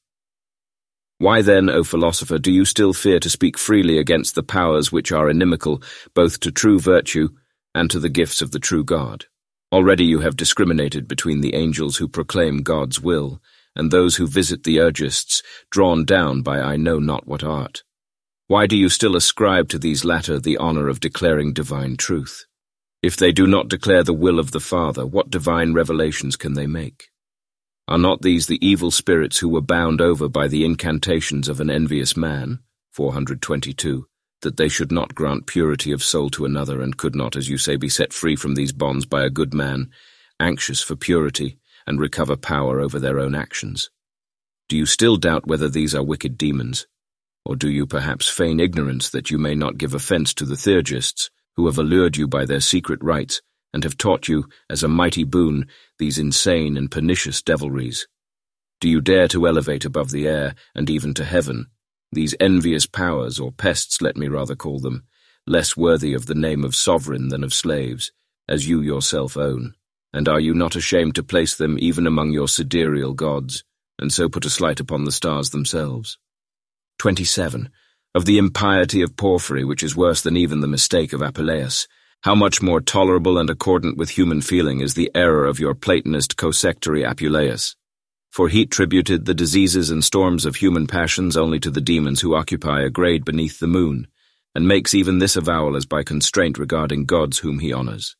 Why then, O philosopher, do you still fear to speak freely against the powers which are inimical both to true virtue and to the gifts of the true God? Already you have discriminated between the angels who proclaim God's will and those who visit the Theurgists, drawn down by I know not what art. Why do you still ascribe to these latter the honor of declaring divine truth? If they do not declare the will of the Father, what divine revelations can they make? Are not these the evil spirits who were bound over by the incantations of an envious man, four hundred twenty-two, that they should not grant purity of soul to another, and could not, as you say, be set free from these bonds by a good man, anxious for purity, and recover power over their own actions? Do you still doubt whether these are wicked demons? Or do you perhaps feign ignorance that you may not give offense to the Theurgists, who have allured you by their secret rites, and have taught you, as a mighty boon, these insane and pernicious devilries? Do you dare to elevate above the air, and even to heaven, these envious powers, or pests let me rather call them, less worthy of the name of sovereign than of slaves, as you yourself own? And are you not ashamed to place them even among your sidereal gods, and so put a slight upon the stars themselves? twenty-seven. Of the impiety of Porphyry, which is worse than even the mistake of Apuleius, how much more tolerable and accordant with human feeling is the error of your Platonist co-sectary Apuleius. For he tributed the diseases and storms of human passions only to the demons who occupy a grade beneath the moon, and makes even this avowal as by constraint regarding gods whom he honors.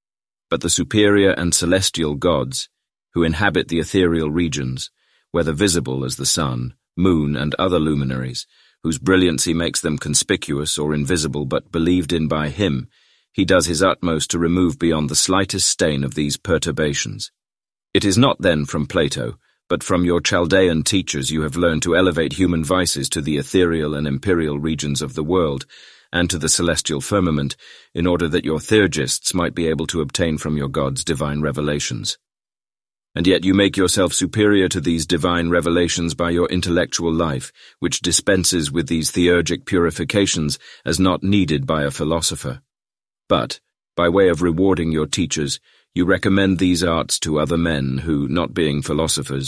But the superior and celestial gods, who inhabit the ethereal regions, whether visible as the sun, moon, and other luminaries, whose brilliancy makes them conspicuous or invisible but believed in by him, he does his utmost to remove beyond the slightest stain of these perturbations. It is not then from Plato, but from your Chaldean teachers you have learned to elevate human vices to the ethereal and imperial regions of the world, and to the celestial firmament, in order that your Theurgists might be able to obtain from your gods divine revelations. And yet you make yourself superior to these divine revelations by your intellectual life, which dispenses with these theurgic purifications as not needed by a philosopher. But, by way of rewarding your teachers, you recommend these arts to other men who, not being philosophers,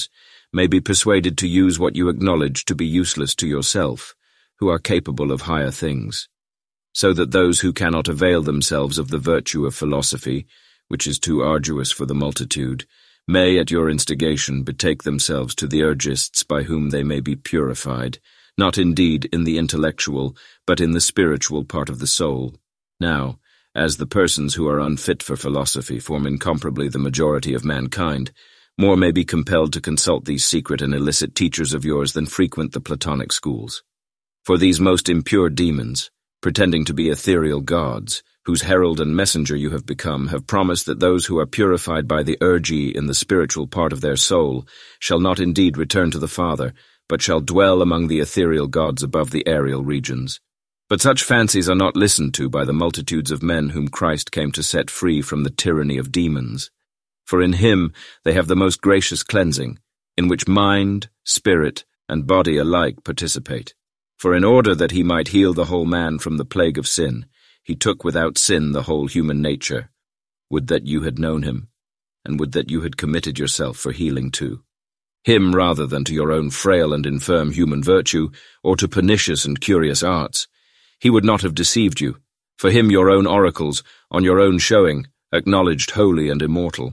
may be persuaded to use what you acknowledge to be useless to yourself, who are capable of higher things, so that those who cannot avail themselves of the virtue of philosophy, which is too arduous for the multitude, may, at your instigation, betake themselves to the ergists by whom they may be purified, not indeed in the intellectual, but in the spiritual part of the soul. Now, as the persons who are unfit for philosophy form incomparably the majority of mankind, more may be compelled to consult these secret and illicit teachers of yours than frequent the Platonic schools. For these most impure demons, pretending to be ethereal gods, whose herald and messenger you have become, have promised that those who are purified by the ergi in the spiritual part of their soul shall not indeed return to the Father, but shall dwell among the ethereal gods above the aerial regions. But such fancies are not listened to by the multitudes of men whom Christ came to set free from the tyranny of demons. For in him they have the most gracious cleansing, in which mind, spirit, and body alike participate. For in order that he might heal the whole man from the plague of sin, he took without sin the whole human nature. Would that you had known him, and would that you had committed yourself for healing too. Him rather than to your own frail and infirm human virtue, or to pernicious and curious arts. He would not have deceived you. For him your own oracles, on your own showing, acknowledged holy and immortal.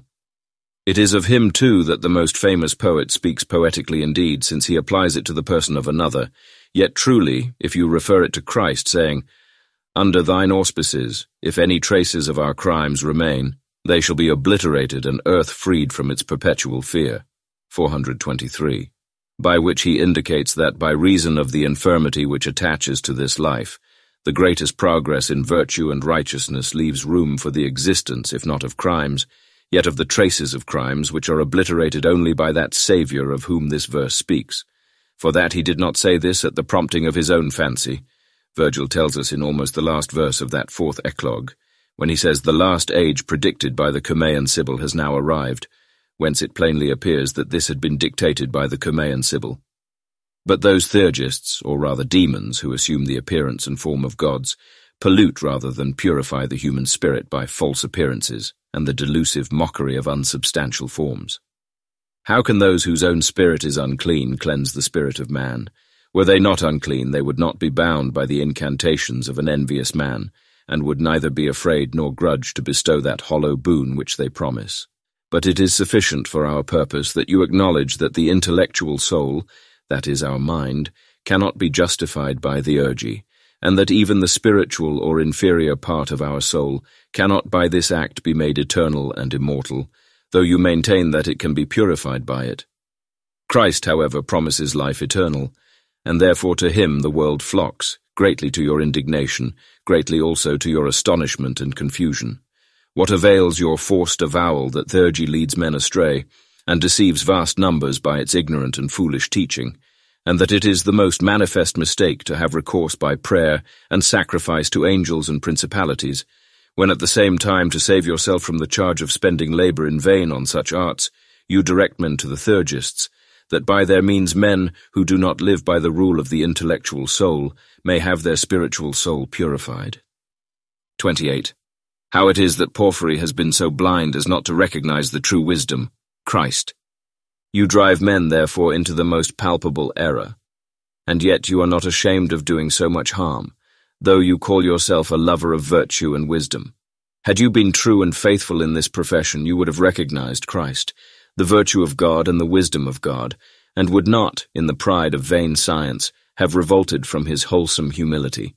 It is of him too that the most famous poet speaks poetically indeed, since he applies it to the person of another, yet truly, if you refer it to Christ, saying, "Under thine auspices, if any traces of our crimes remain, they shall be obliterated and earth freed from its perpetual fear." four hundred twenty-three. By which he indicates that by reason of the infirmity which attaches to this life, the greatest progress in virtue and righteousness leaves room for the existence, if not of crimes, yet of the traces of crimes which are obliterated only by that Saviour of whom this verse speaks. For that he did not say this at the prompting of his own fancy. Virgil tells us in almost the last verse of that fourth eclogue, when he says the last age predicted by the Cumaean Sibyl has now arrived, whence it plainly appears that this had been dictated by the Cumaean Sibyl. But those theurgists, or rather demons, who assume the appearance and form of gods, pollute rather than purify the human spirit by false appearances and the delusive mockery of unsubstantial forms. How can those whose own spirit is unclean cleanse the spirit of man? Were they not unclean, they would not be bound by the incantations of an envious man, and would neither be afraid nor grudge to bestow that hollow boon which they promise. But it is sufficient for our purpose that you acknowledge that the intellectual soul, that is our mind, cannot be justified by the ergi, and that even the spiritual or inferior part of our soul cannot by this act be made eternal and immortal, though you maintain that it can be purified by it. Christ, however, promises life eternal, and therefore to him the world flocks, greatly to your indignation, greatly also to your astonishment and confusion. What avails your forced avowal that theurgy leads men astray, and deceives vast numbers by its ignorant and foolish teaching, and that it is the most manifest mistake to have recourse by prayer and sacrifice to angels and principalities, when at the same time, to save yourself from the charge of spending labour in vain on such arts, you direct men to the theurgists, that by their means men, who do not live by the rule of the intellectual soul, may have their spiritual soul purified. twenty-eight. How it is that Porphyry has been so blind as not to recognize the true wisdom, Christ. You drive men, therefore, into the most palpable error, and yet you are not ashamed of doing so much harm, though you call yourself a lover of virtue and wisdom. Had you been true and faithful in this profession, you would have recognized Christ, the virtue of God and the wisdom of God, and would not, in the pride of vain science, have revolted from his wholesome humility.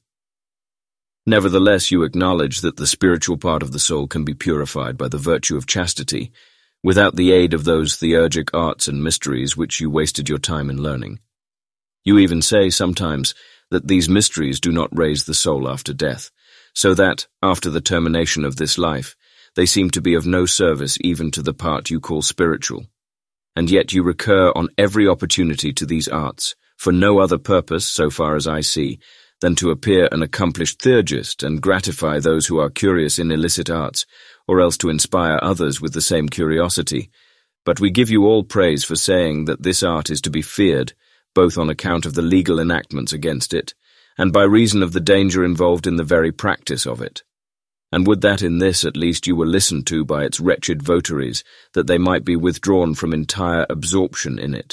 Nevertheless, you acknowledge that the spiritual part of the soul can be purified by the virtue of chastity, without the aid of those theurgic arts and mysteries which you wasted your time in learning. You even say sometimes that these mysteries do not raise the soul after death, so that, after the termination of this life, they seem to be of no service even to the part you call spiritual. And yet you recur on every opportunity to these arts, for no other purpose, so far as I see, than to appear an accomplished theurgist and gratify those who are curious in illicit arts, or else to inspire others with the same curiosity. But we give you all praise for saying that this art is to be feared, both on account of the legal enactments against it, and by reason of the danger involved in the very practice of it. And would that in this at least you were listened to by its wretched votaries, that they might be withdrawn from entire absorption in it,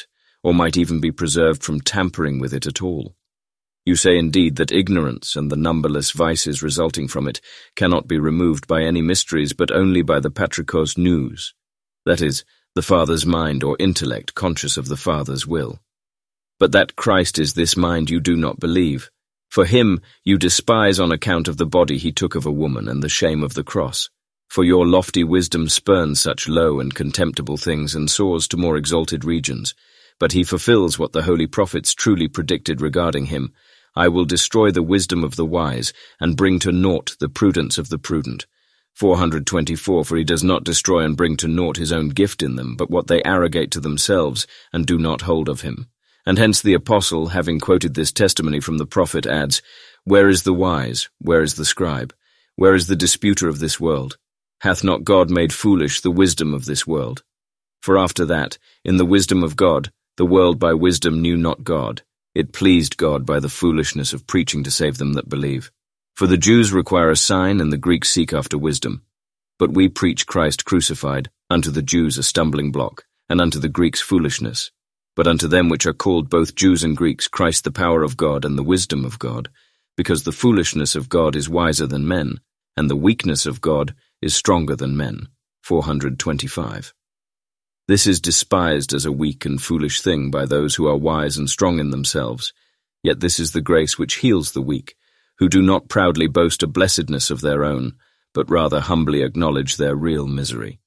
or might even be preserved from tampering with it at all. You say indeed that ignorance and the numberless vices resulting from it cannot be removed by any mysteries, but only by the patrikos nous, that is, the Father's mind or intellect conscious of the Father's will. But that Christ is this mind you do not believe. For him you despise on account of the body he took of a woman and the shame of the cross. For your lofty wisdom spurns such low and contemptible things and soars to more exalted regions. But he fulfills what the holy prophets truly predicted regarding him. I will destroy the wisdom of the wise and bring to naught the prudence of the prudent. four hundred twenty-four For he does not destroy and bring to naught his own gift in them, but what they arrogate to themselves and do not hold of him. And hence the apostle, having quoted this testimony from the prophet, adds, Where is the wise? Where is the scribe? Where is the disputer of this world? Hath not God made foolish the wisdom of this world? For after that, in the wisdom of God, the world by wisdom knew not God. It pleased God by the foolishness of preaching to save them that believe. For the Jews require a sign, and the Greeks seek after wisdom. But we preach Christ crucified, unto the Jews a stumbling block, and unto the Greeks foolishness. But unto them which are called both Jews and Greeks Christ the power of God and the wisdom of God, because the foolishness of God is wiser than men, and the weakness of God is stronger than men. four hundred twenty-five This is despised as a weak and foolish thing by those who are wise and strong in themselves. Yet this is the grace which heals the weak, who do not proudly boast a blessedness of their own, but rather humbly acknowledge their real misery.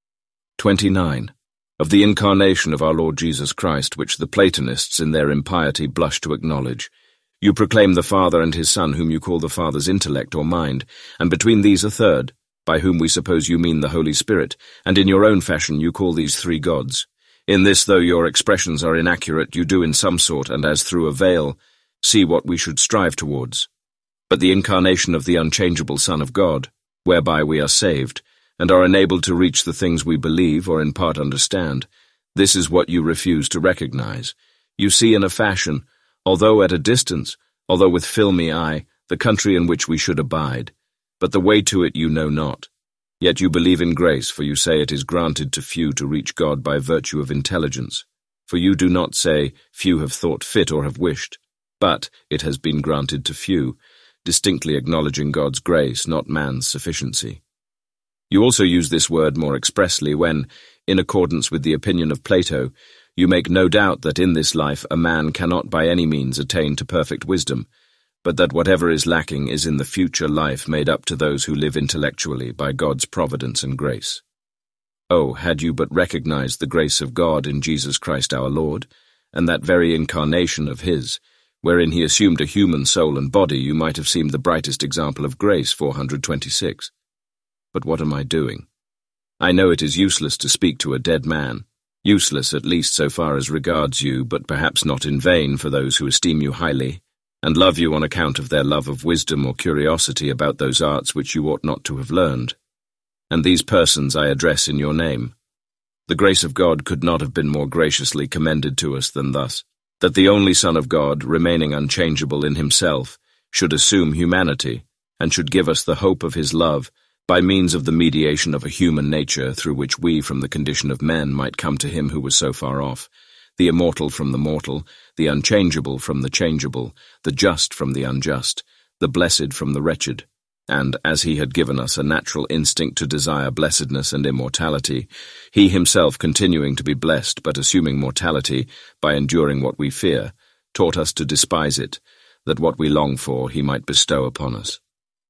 twenty-nine Of the incarnation of our Lord Jesus Christ, which the Platonists in their impiety blush to acknowledge. You proclaim the Father and his Son, whom you call the Father's intellect or mind, and between these a third, by whom we suppose you mean the Holy Spirit, and in your own fashion you call these three gods. In this, though your expressions are inaccurate, you do in some sort, and as through a veil, see what we should strive towards. But the incarnation of the unchangeable Son of God, whereby we are saved, and are enabled to reach the things we believe or in part understand, this is what you refuse to recognize. You see in a fashion, although at a distance, although with filmy eye, the country in which we should abide, but the way to it you know not. Yet you believe in grace, for you say it is granted to few to reach God by virtue of intelligence. For you do not say, few have thought fit or have wished, but it has been granted to few, distinctly acknowledging God's grace, not man's sufficiency. You also use this word more expressly when, in accordance with the opinion of Plato, you make no doubt that in this life a man cannot by any means attain to perfect wisdom, but that whatever is lacking is in the future life made up to those who live intellectually by God's providence and grace. Oh, had you but recognized the grace of God in Jesus Christ our Lord, and that very incarnation of his, wherein he assumed a human soul and body, you might have seemed the brightest example of grace. four hundred twenty-six But what am I doing? I know it is useless to speak to a dead man, useless at least so far as regards you, but perhaps not in vain for those who esteem you highly, and love you on account of their love of wisdom or curiosity about those arts which you ought not to have learned. And these persons I address in your name. The grace of God could not have been more graciously commended to us than thus, that the only Son of God, remaining unchangeable in himself, should assume humanity, and should give us the hope of his love, by means of the mediation of a human nature through which we from the condition of men might come to him who was so far off, the immortal from the mortal, the unchangeable from the changeable, the just from the unjust, the blessed from the wretched. And as he had given us a natural instinct to desire blessedness and immortality, he himself continuing to be blessed but assuming mortality by enduring what we fear, taught us to despise it, that what we long for he might bestow upon us.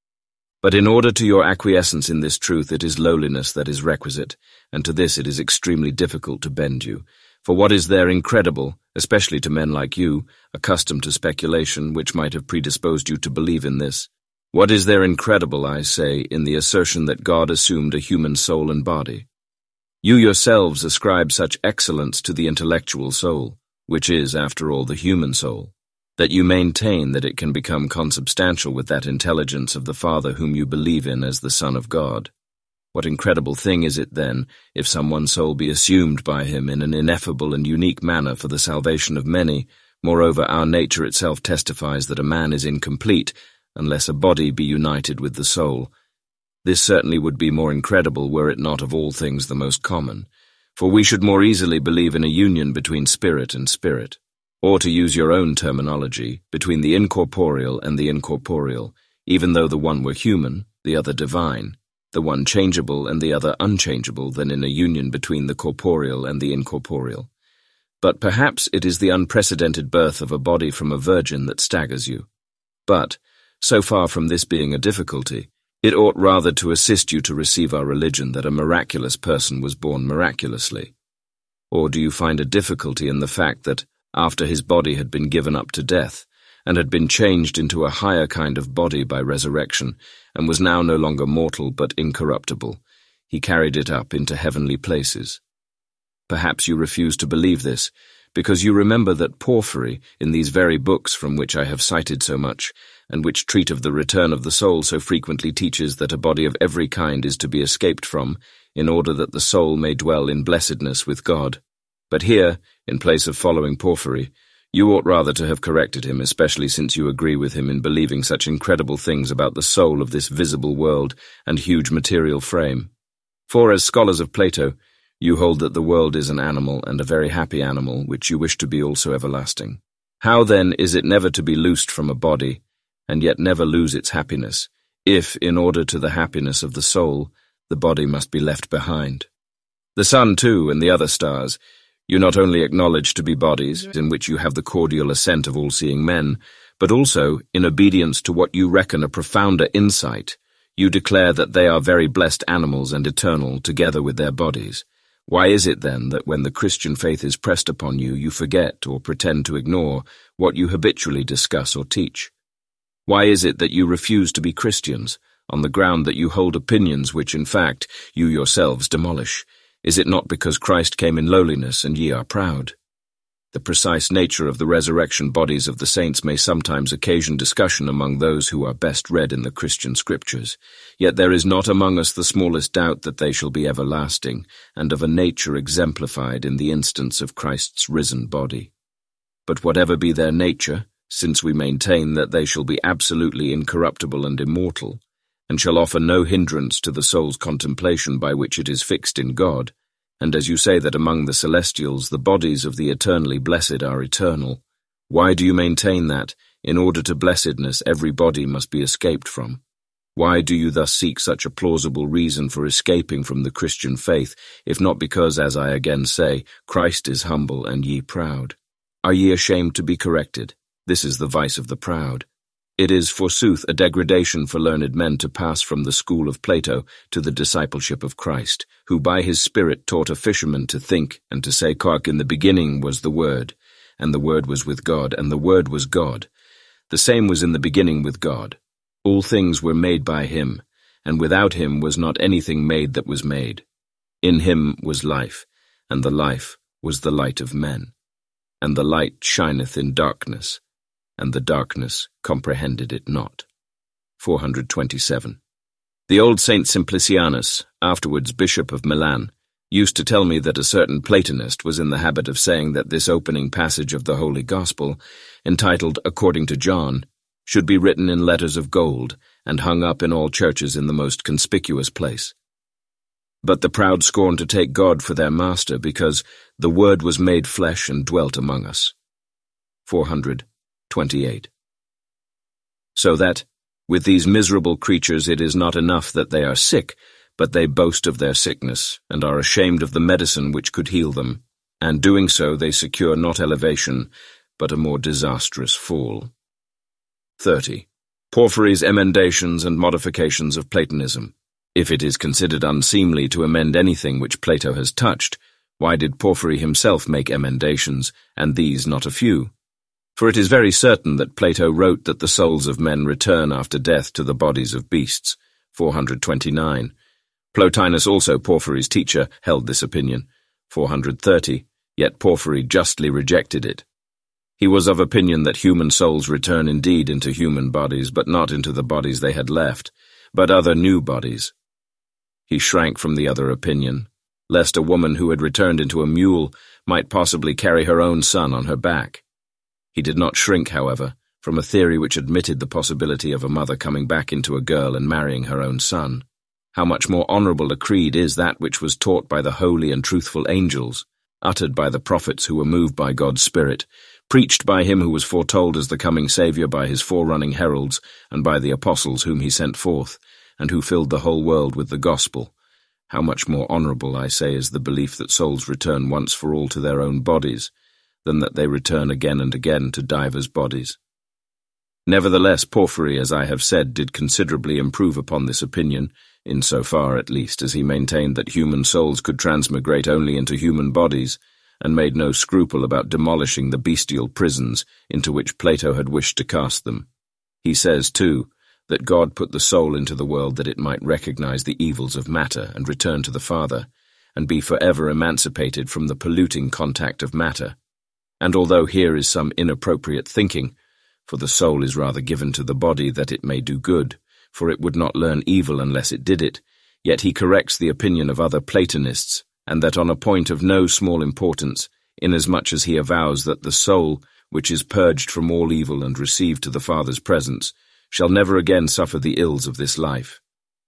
But in order to your acquiescence in this truth it is lowliness that is requisite, and to this it is extremely difficult to bend you. For what is there incredible, especially to men like you, accustomed to speculation, which might have predisposed you to believe in this? What is there incredible, I say, in the assertion that God assumed a human soul and body? You yourselves ascribe such excellence to the intellectual soul, which is, after all, the human soul, that you maintain that it can become consubstantial with that intelligence of the Father whom you believe in as the Son of God. What incredible thing is it, then, if some one soul be assumed by him in an ineffable and unique manner for the salvation of many? Moreover, our nature itself testifies that a man is incomplete unless a body be united with the soul. This certainly would be more incredible were it not of all things the most common. For we should more easily believe in a union between spirit and spirit, or to use your own terminology, between the incorporeal and the incorporeal, even though the one were human, the other divine, the one changeable and the other unchangeable, than in a union between the corporeal and the incorporeal. But perhaps it is the unprecedented birth of a body from a virgin that staggers you. But, so far from this being a difficulty, it ought rather to assist you to receive our religion that a miraculous person was born miraculously. Or do you find a difficulty in the fact that, after his body had been given up to death, and had been changed into a higher kind of body by resurrection, and was now no longer mortal but incorruptible, he carried it up into heavenly places? Perhaps you refuse to believe this, because you remember that Porphyry, in these very books from which I have cited so much, and which treat of the return of the soul, so frequently teaches that a body of every kind is to be escaped from, in order that the soul may dwell in blessedness with God. But here, in place of following Porphyry, you ought rather to have corrected him, especially since you agree with him in believing such incredible things about the soul of this visible world and huge material frame. For, as scholars of Plato, you hold that the world is an animal, and a very happy animal, which you wish to be also everlasting. How, then, is it never to be loosed from a body, and yet never lose its happiness, if, in order to the happiness of the soul, the body must be left behind? The sun, too, and the other stars, you not only acknowledge to be bodies, in which you have the cordial assent of all-seeing men, but also, in obedience to what you reckon a profounder insight, you declare that they are very blessed animals and eternal, together with their bodies. Why is it, then, that when the Christian faith is pressed upon you, you forget or pretend to ignore what you habitually discuss or teach? Why is it that you refuse to be Christians, on the ground that you hold opinions which, in fact, you yourselves demolish? Is it not because Christ came in lowliness, and ye are proud? The precise nature of the resurrection bodies of the saints may sometimes occasion discussion among those who are best read in the Christian Scriptures, yet there is not among us the smallest doubt that they shall be everlasting, and of a nature exemplified in the instance of Christ's risen body. But whatever be their nature, since we maintain that they shall be absolutely incorruptible and immortal, and shall offer no hindrance to the soul's contemplation by which it is fixed in God, and as you say that among the celestials the bodies of the eternally blessed are eternal, why do you maintain that, in order to blessedness, every body must be escaped from? Why do you thus seek such a plausible reason for escaping from the Christian faith, if not because, as I again say, Christ is humble and ye proud? Are ye ashamed to be corrected? This is the vice of the proud. It is, forsooth, a degradation for learned men to pass from the school of Plato to the discipleship of Christ, who by his Spirit taught a fisherman to think and to say, "Quoc, in the beginning was the Word, and the Word was with God, and the Word was God. The same was in the beginning with God. All things were made by him, and without him was not anything made that was made. In him was life, and the life was the light of men. And the light shineth in darkness, and the darkness comprehended it not." four hundred twenty-seven. The old Saint Simplicianus, afterwards Bishop of Milan, used to tell me that a certain Platonist was in the habit of saying that this opening passage of the Holy Gospel, entitled According to John, should be written in letters of gold and hung up in all churches in the most conspicuous place. But the proud scorn to take God for their master, because the Word was made flesh and dwelt among us. four hundred twenty-eight. So that, with these miserable creatures, it is not enough that they are sick, but they boast of their sickness, and are ashamed of the medicine which could heal them, and doing so they secure not elevation, but a more disastrous fall. thirty. Porphyry's emendations and modifications of Platonism. If it is considered unseemly to amend anything which Plato has touched, why did Porphyry himself make emendations, and these not a few? For it is very certain that Plato wrote that the souls of men return after death to the bodies of beasts, four hundred twenty-nine. Plotinus, also Porphyry's teacher, held this opinion, four hundred thirty, yet Porphyry justly rejected it. He was of opinion that human souls return indeed into human bodies, but not into the bodies they had left, but other new bodies. He shrank from the other opinion, lest a woman who had returned into a mule might possibly carry her own son on her back. He did not shrink, however, from a theory which admitted the possibility of a mother coming back into a girl and marrying her own son. how much more honourable a creed is that which was taught by the holy and truthful angels, uttered by the prophets who were moved by God's Spirit, preached by him who was foretold as the coming Saviour by his forerunning heralds and by the apostles whom he sent forth, and who filled the whole world with the gospel. How much more honourable, I say, is the belief that souls return once for all to their own bodies, than that they return again and again to divers bodies. Nevertheless, Porphyry, as I have said, did considerably improve upon this opinion, in so far at least as he maintained that human souls could transmigrate only into human bodies, and made no scruple about demolishing the bestial prisons into which Plato had wished to cast them. He says, too, that God put the soul into the world that it might recognize the evils of matter and return to the Father, and be forever emancipated from the polluting contact of matter. And although here is some inappropriate thinking, for the soul is rather given to the body that it may do good, for it would not learn evil unless it did it, yet he corrects the opinion of other Platonists, and that on a point of no small importance, inasmuch as he avows that the soul, which is purged from all evil and received to the Father's presence, shall never again suffer the ills of this life.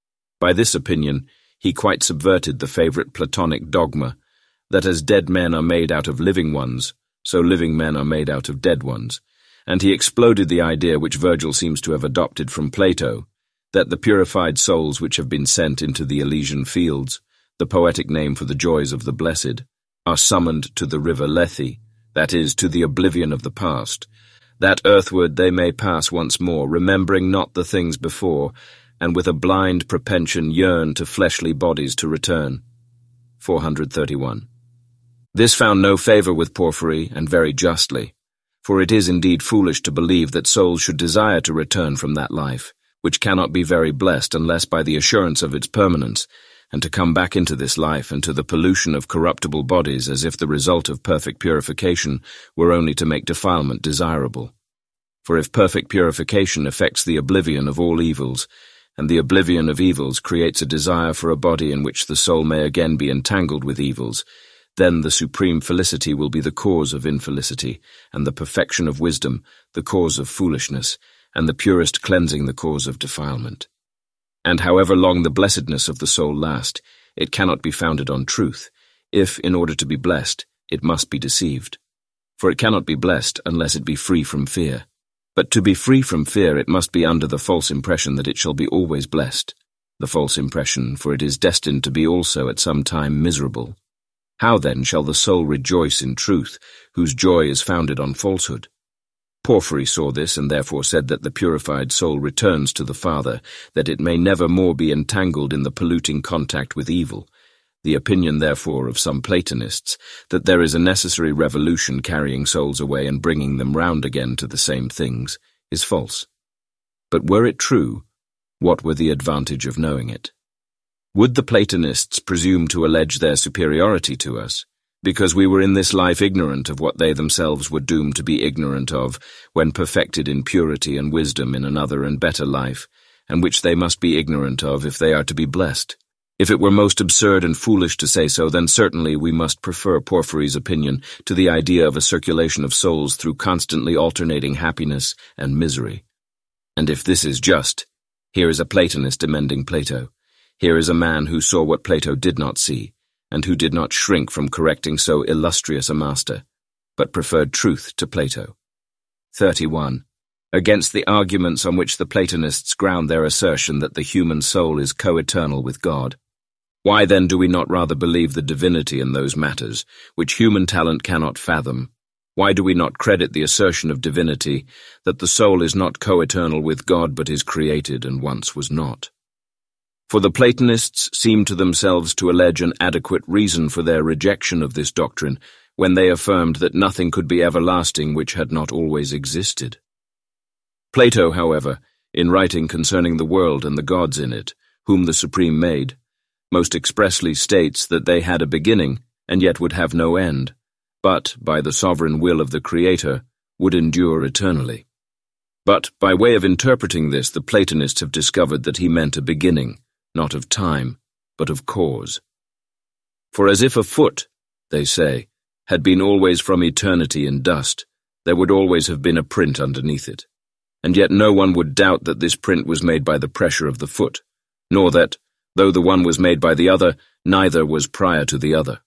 By this opinion, he quite subverted the favourite Platonic dogma, that as dead men are made out of living ones, so living men are made out of dead ones, and he exploded the idea which Virgil seems to have adopted from Plato, that the purified souls which have been sent into the Elysian fields, the poetic name for the joys of the blessed, are summoned to the river Lethe, that is, to the oblivion of the past, that earthward they may pass once more, remembering not the things before, and with a blind propension yearn to fleshly bodies to return. four hundred thirty-one. This found no favour with Porphyry, and very justly, for it is indeed foolish to believe that souls should desire to return from that life, which cannot be very blessed unless by the assurance of its permanence, and to come back into this life and to the pollution of corruptible bodies as if the result of perfect purification were only to make defilement desirable. For if perfect purification effects the oblivion of all evils, and the oblivion of evils creates a desire for a body in which the soul may again be entangled with evils, then the supreme felicity will be the cause of infelicity, and the perfection of wisdom the cause of foolishness, and the purest cleansing the cause of defilement. And however long the blessedness of the soul last, it cannot be founded on truth, if, in order to be blessed, it must be deceived. For it cannot be blessed unless it be free from fear. But to be free from fear it must be under the false impression that it shall be always blessed. The false impression, for it is destined to be also at some time miserable. How then shall the soul rejoice in truth, whose joy is founded on falsehood? Porphyry saw this, and therefore said that the purified soul returns to the Father, that it may never more be entangled in the polluting contact with evil. The opinion, therefore, of some Platonists, that there is a necessary revolution carrying souls away and bringing them round again to the same things, is false. But were it true, what were the advantage of knowing it? Would the Platonists presume to allege their superiority to us, because we were in this life ignorant of what they themselves were doomed to be ignorant of when perfected in purity and wisdom in another and better life, and which they must be ignorant of if they are to be blessed? If it were most absurd and foolish to say so, then certainly we must prefer Porphyry's opinion to the idea of a circulation of souls through constantly alternating happiness and misery. And if this is just, here is a Platonist amending Plato. Here is a man who saw what Plato did not see, and who did not shrink from correcting so illustrious a master, but preferred truth to Plato. thirty-one. Against the arguments on which the Platonists ground their assertion that the human soul is co-eternal with God. Why then do we not rather believe the divinity in those matters, which human talent cannot fathom? Why do we not credit the assertion of divinity, that the soul is not co-eternal with God but is created and once was not? For the Platonists seem to themselves to allege an adequate reason for their rejection of this doctrine, when they affirmed that nothing could be everlasting which had not always existed. Plato, however, in writing concerning the world and the gods in it, whom the Supreme made, most expressly states that they had a beginning, and yet would have no end, but, by the sovereign will of the Creator, would endure eternally. But, by way of interpreting this, the Platonists have discovered that he meant a beginning, not of time, but of cause. For as if a foot, they say, had been always from eternity in dust, there would always have been a print underneath it. And yet no one would doubt that this print was made by the pressure of the foot, nor that, Though the one was made by the other, neither was prior to the other.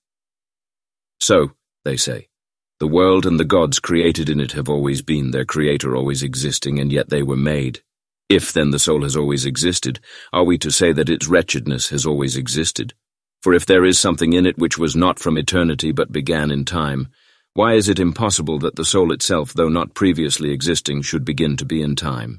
So, they say, the world and the gods created in it have always been, their creator always existing, and yet they were made. If, then, the soul has always existed, are we to say that its wretchedness has always existed? For if there is something in it which was not from eternity but began in time, why is it impossible that the soul itself, though not previously existing, should begin to be in time?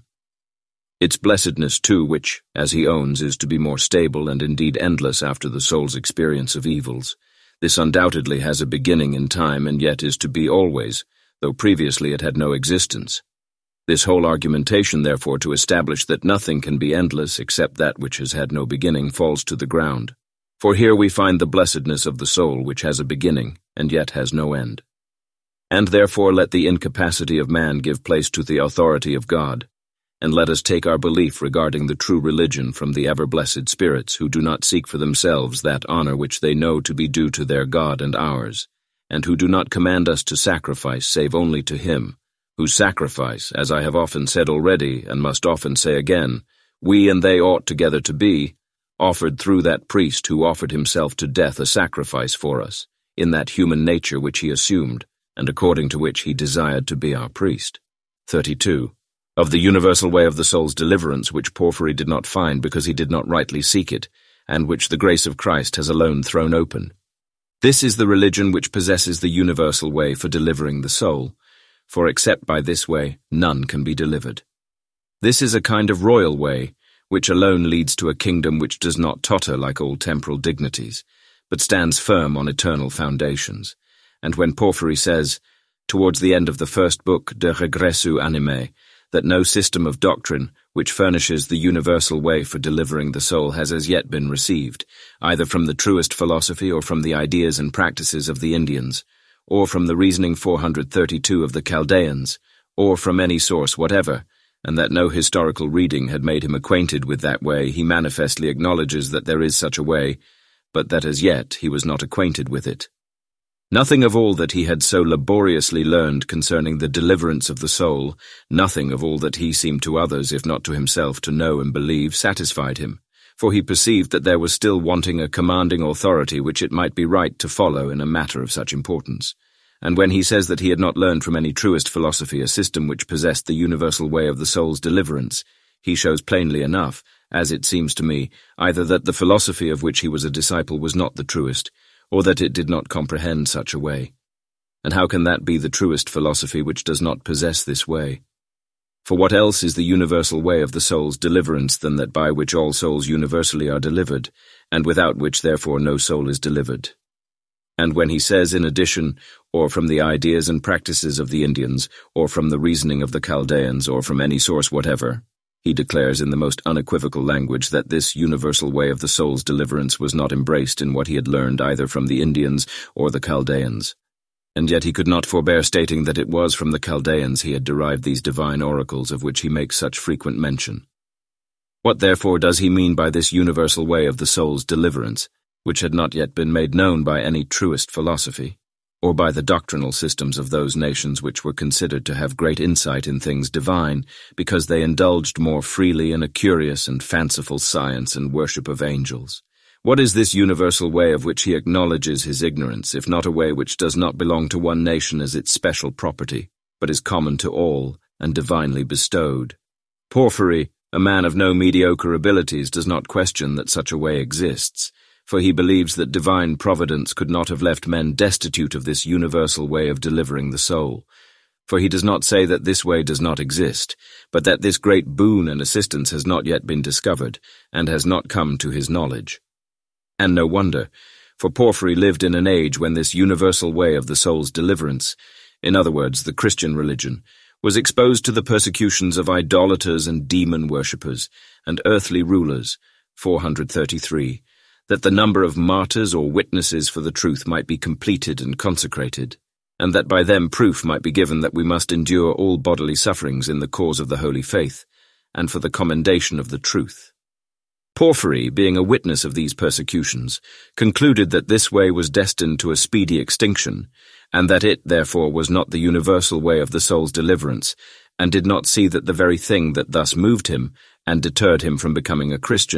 Its blessedness, too, which, as he owns, is to be more stable and indeed endless after the soul's experience of evils, this undoubtedly has a beginning in time and yet is to be always, though previously it had no existence. This whole argumentation, therefore, to establish that nothing can be endless except that which has had no beginning, falls to the ground. For here we find the blessedness of the soul, which has a beginning, and yet has no end. And therefore let the incapacity of man give place to the authority of God, and let us take our belief regarding the true religion from the ever-blessed spirits, who do not seek for themselves that honor which they know to be due to their God and ours, and who do not command us to sacrifice save only to him, whose sacrifice, as I have often said already, and must often say again, we and they ought together to be, offered through that priest who offered himself to death a sacrifice for us, in that human nature which he assumed, and according to which he desired to be our priest. thirty-two. Of the universal way of the soul's deliverance, which Porphyry did not find because he did not rightly seek it, and which the grace of Christ has alone thrown open. This is the religion which possesses the universal way for delivering the soul, for except by this way none can be delivered. This is a kind of royal way, which alone leads to a kingdom which does not totter like all temporal dignities, but stands firm on eternal foundations. And when Porphyry says, towards the end of the first book, De Regressu Animae, that no system of doctrine which furnishes the universal way for delivering the soul has as yet been received, either from the truest philosophy or from the ideas and practices of the Indians, or from the reasoning four hundred thirty-two of the Chaldeans, or from any source whatever, and that no historical reading had made him acquainted with that way, he manifestly acknowledges that there is such a way, but that as yet he was not acquainted with it. Nothing of all that he had so laboriously learned concerning the deliverance of the soul, nothing of all that he seemed to others, if not to himself, to know and believe, satisfied him, for he perceived that there was still wanting a commanding authority which it might be right to follow in a matter of such importance. And when he says that he had not learned from any truest philosophy a system which possessed the universal way of the soul's deliverance, he shows plainly enough, as it seems to me, either that the philosophy of which he was a disciple was not the truest, or that it did not comprehend such a way. And how can that be the truest philosophy which does not possess this way? For what else is the universal way of the soul's deliverance than that by which all souls universally are delivered, and without which therefore no soul is delivered? And when he says in addition, or from the ideas and practices of the Indians, or from the reasoning of the Chaldeans, or from any source whatever, he declares in the most unequivocal language that this universal way of the soul's deliverance was not embraced in what he had learned either from the Indians or the Chaldeans. And yet he could not forbear stating that it was from the Chaldeans he had derived these divine oracles of which he makes such frequent mention. What therefore does he mean by this universal way of the soul's deliverance, which had not yet been made known by any truest philosophy, or by the doctrinal systems of those nations which were considered to have great insight in things divine, because they indulged more freely in a curious and fanciful science and worship of angels? What is this universal way of which he acknowledges his ignorance, if not a way which does not belong to one nation as its special property, but is common to all, and divinely bestowed? Porphyry, a man of no mediocre abilities, does not question that such a way exists, for he believes that divine providence could not have left men destitute of this universal way of delivering the soul. For he does not say that this way does not exist, but that this great boon and assistance has not yet been discovered, and has not come to his knowledge. And no wonder, for Porphyry lived in an age when this universal way of the soul's deliverance, in other words, the Christian religion, was exposed to the persecutions of idolaters and demon worshippers, and earthly rulers, four hundred thirty-three, that the number of martyrs or witnesses for the truth might be completed and consecrated, and that by them proof might be given that we must endure all bodily sufferings in the cause of the holy faith, and for the commendation of the truth. Porphyry, being a witness of these persecutions, concluded that this way was destined to a speedy extinction, and that it, therefore, was not the universal way of the soul's deliverance, and did not see that the very thing that thus moved him, and deterred him from becoming a Christian,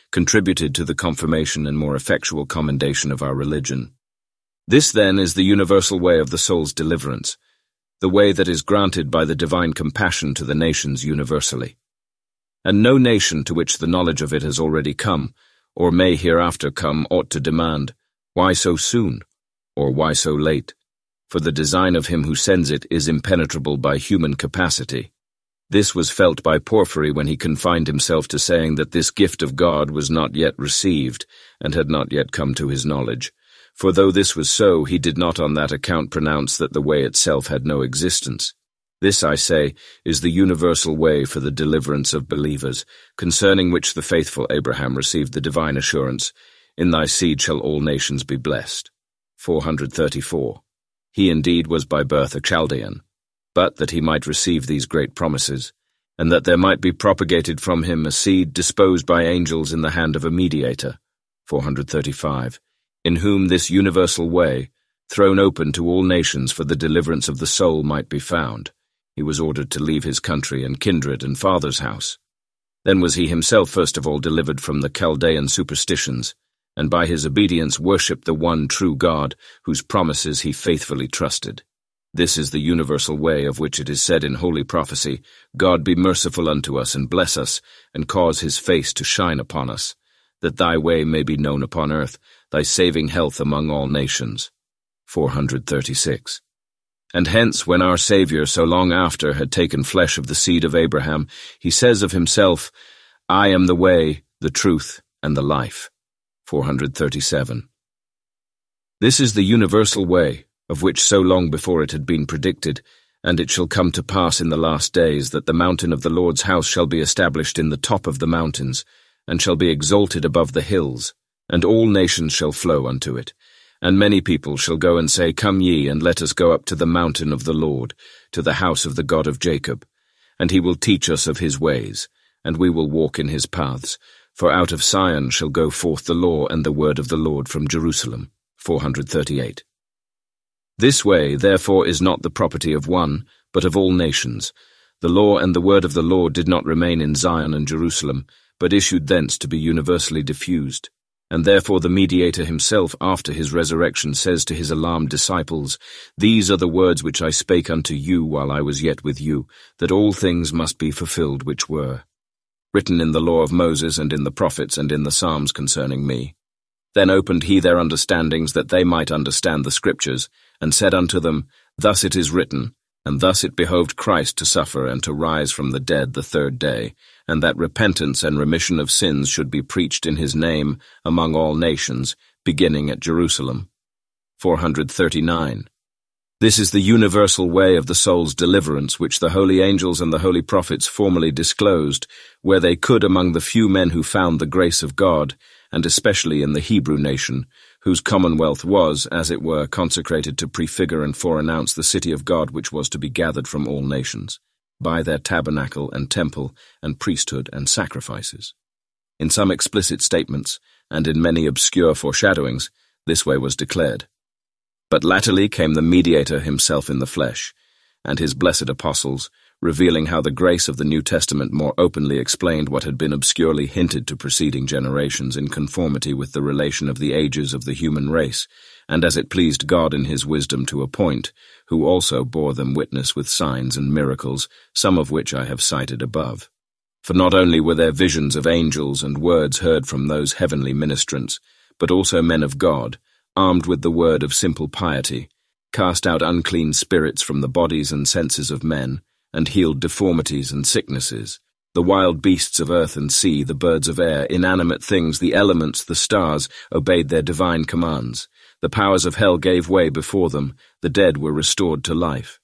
contributed to the confirmation and more effectual commendation of our religion. This, then, is the universal way of the soul's deliverance, the way that is granted by the divine compassion to the nations universally. And no nation to which the knowledge of it has already come, or may hereafter come, ought to demand, why so soon, or why so late? For the design of him who sends it is impenetrable by human capacity. This was felt by Porphyry when he confined himself to saying that this gift of God was not yet received, and had not yet come to his knowledge. For though this was so, he did not on that account pronounce that the way itself had no existence. This, I say, is the universal way for the deliverance of believers, concerning which the faithful Abraham received the divine assurance, In thy seed shall all nations be blessed. four hundred thirty-four. He indeed was by birth a Chaldean, but that he might receive these great promises, and that there might be propagated from him a seed disposed by angels in the hand of a mediator. four hundred thirty-five. In whom this universal way, thrown open to all nations for the deliverance of the soul, might be found. He was ordered to leave his country and kindred and father's house. Then was he himself first of all delivered from the Chaldean superstitions, and by his obedience worshipped the one true God, whose promises he faithfully trusted. This is the universal way of which it is said in holy prophecy, God be merciful unto us and bless us, and cause his face to shine upon us, that thy way may be known upon earth, thy saving health among all nations. four hundred thirty-six. And hence, when our Saviour so long after had taken flesh of the seed of Abraham, he says of himself, I am the way, the truth, and the life. four hundred thirty-seven. This is the universal way, of which so long before it had been predicted, and it shall come to pass in the last days that the mountain of the Lord's house shall be established in the top of the mountains, and shall be exalted above the hills, and all nations shall flow unto it. And many people shall go and say, Come ye, and let us go up to the mountain of the Lord, to the house of the God of Jacob. And he will teach us of his ways, and we will walk in his paths. For out of Sion shall go forth the law and the word of the Lord from Jerusalem. four hundred thirty-eight. This way, therefore, is not the property of one, but of all nations. The law and the word of the Lord did not remain in Zion and Jerusalem, but issued thence to be universally diffused. And therefore the mediator himself after his resurrection says to his alarmed disciples, These are the words which I spake unto you while I was yet with you, that all things must be fulfilled which were written in the law of Moses and in the prophets and in the Psalms concerning me. Then opened he their understandings that they might understand the Scriptures, and said unto them, Thus it is written, and thus it behoved Christ to suffer and to rise from the dead the third day, and that repentance and remission of sins should be preached in his name among all nations, beginning at Jerusalem. four hundred thirty-nine. This is the universal way of the soul's deliverance which the holy angels and the holy prophets formerly disclosed, where they could among the few men who found the grace of God, and especially in the Hebrew nation, whose commonwealth was, as it were, consecrated to prefigure and foreannounce the city of God which was to be gathered from all nations, by their tabernacle and temple and priesthood and sacrifices. In some explicit statements, and in many obscure foreshadowings, this way was declared. But latterly came the mediator himself in the flesh, and his blessed apostles, revealing how the grace of the New Testament more openly explained what had been obscurely hinted to preceding generations in conformity with the relation of the ages of the human race, and as it pleased God in his wisdom to appoint, who also bore them witness with signs and miracles, some of which I have cited above. For not only were there visions of angels and words heard from those heavenly ministrants, but also men of God, armed with the word of simple piety, cast out unclean spirits from the bodies and senses of men, and healed deformities and sicknesses, the wild beasts of earth and sea, the birds of air, inanimate things, the elements, the stars, obeyed their divine commands. The powers of hell gave way before them, the dead were restored to life.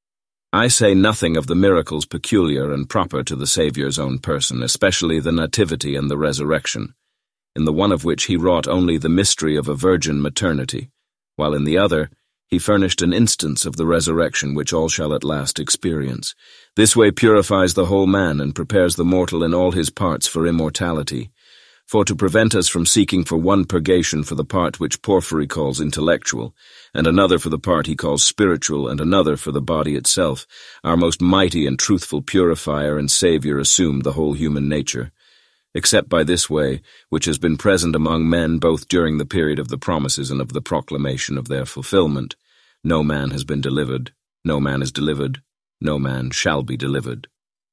I say nothing of the miracles peculiar and proper to the Saviour's own person, especially the nativity and the resurrection, in the one of which he wrought only the mystery of a virgin maternity, while in the other he furnished an instance of the resurrection which all shall at last experience. This way purifies the whole man and prepares the mortal in all his parts for immortality. For to prevent us from seeking for one purgation for the part which Porphyry calls intellectual, and another for the part he calls spiritual, and another for the body itself, our most mighty and truthful purifier and Saviour assumed the whole human nature. except by this way, which has been present among men both during the period of the promises and of the proclamation of their fulfillment. No man has been delivered, no man is delivered, no man shall be delivered.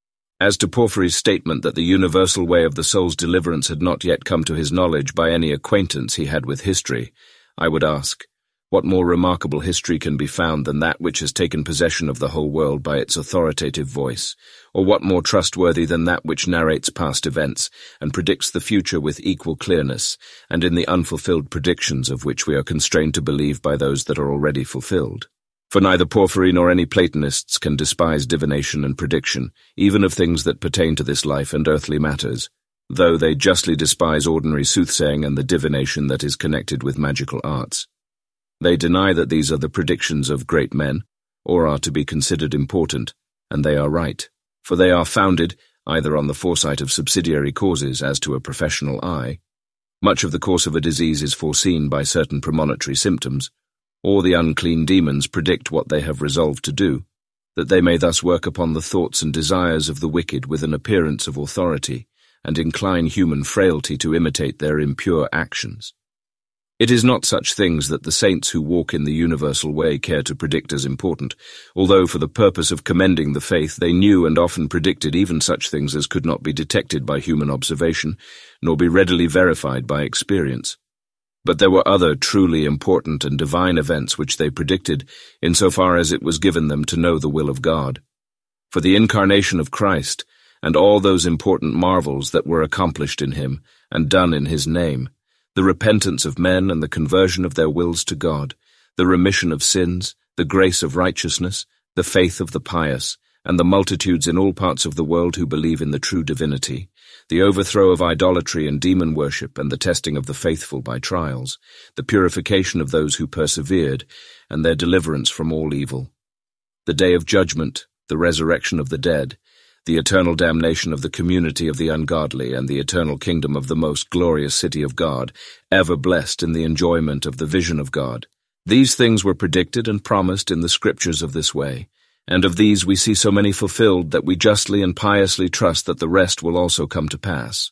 As to Porphyry's statement that the universal way of the soul's deliverance had not yet come to his knowledge by any acquaintance he had with history, I would ask, what more remarkable history can be found than that which has taken possession of the whole world by its authoritative voice, or what more trustworthy than that which narrates past events and predicts the future with equal clearness, and in the unfulfilled predictions of which we are constrained to believe by those that are already fulfilled? For neither Porphyry nor any Platonists can despise divination and prediction, even of things that pertain to this life and earthly matters, though they justly despise ordinary soothsaying and the divination that is connected with magical arts. They deny that these are the predictions of great men, or are to be considered important, and they are right, for they are founded either on the foresight of subsidiary causes as to a professional eye. Much of the course of a disease is foreseen by certain premonitory symptoms, or the unclean demons predict what they have resolved to do, that they may thus work upon the thoughts and desires of the wicked with an appearance of authority, and incline human frailty to imitate their impure actions. It is not such things that the saints who walk in the universal way care to predict as important, although for the purpose of commending the faith they knew and often predicted even such things as could not be detected by human observation, nor be readily verified by experience. But there were other truly important and divine events which they predicted, insofar as it was given them to know the will of God. For the incarnation of Christ, and all those important marvels that were accomplished in him, and done in his name, the repentance of men and the conversion of their wills to God, the remission of sins, the grace of righteousness, the faith of the pious, and the multitudes in all parts of the world who believe in the true divinity, the overthrow of idolatry and demon worship and the testing of the faithful by trials, the purification of those who persevered, and their deliverance from all evil, the day of judgment, the resurrection of the dead, the eternal damnation of the community of the ungodly, and the eternal kingdom of the most glorious city of God, ever blessed in the enjoyment of the vision of God. These things were predicted and promised in the scriptures of this way, and of these we see so many fulfilled that we justly and piously trust that the rest will also come to pass.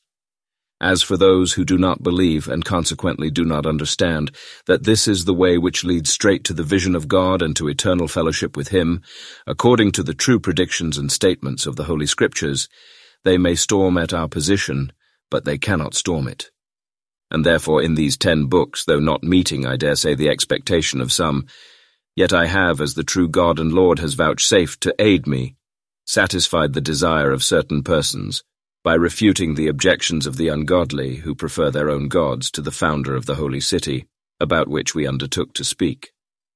As for those who do not believe and consequently do not understand that this is the way which leads straight to the vision of God and to eternal fellowship with him, according to the true predictions and statements of the Holy Scriptures, they may storm at our position, but they cannot storm it. And therefore in these ten books, though not meeting, I dare say, the expectation of some, yet I have, as the true God and Lord has vouchsafed to aid me, satisfied the desire of certain persons, by refuting the objections of the ungodly who prefer their own gods to the founder of the holy city, about which we undertook to speak.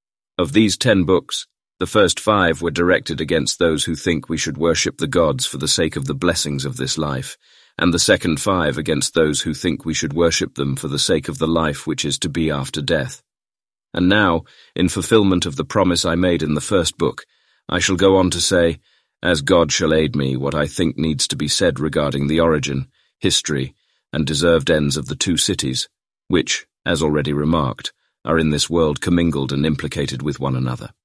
Of these ten books, the first five were directed against those who think we should worship the gods for the sake of the blessings of this life, and the second five against those who think we should worship them for the sake of the life which is to be after death. And now, in fulfillment of the promise I made in the first book, I shall go on to say, as God shall aid me, what I think needs to be said regarding the origin, history, and deserved ends of the two cities, which, as already remarked, are in this world commingled and implicated with one another.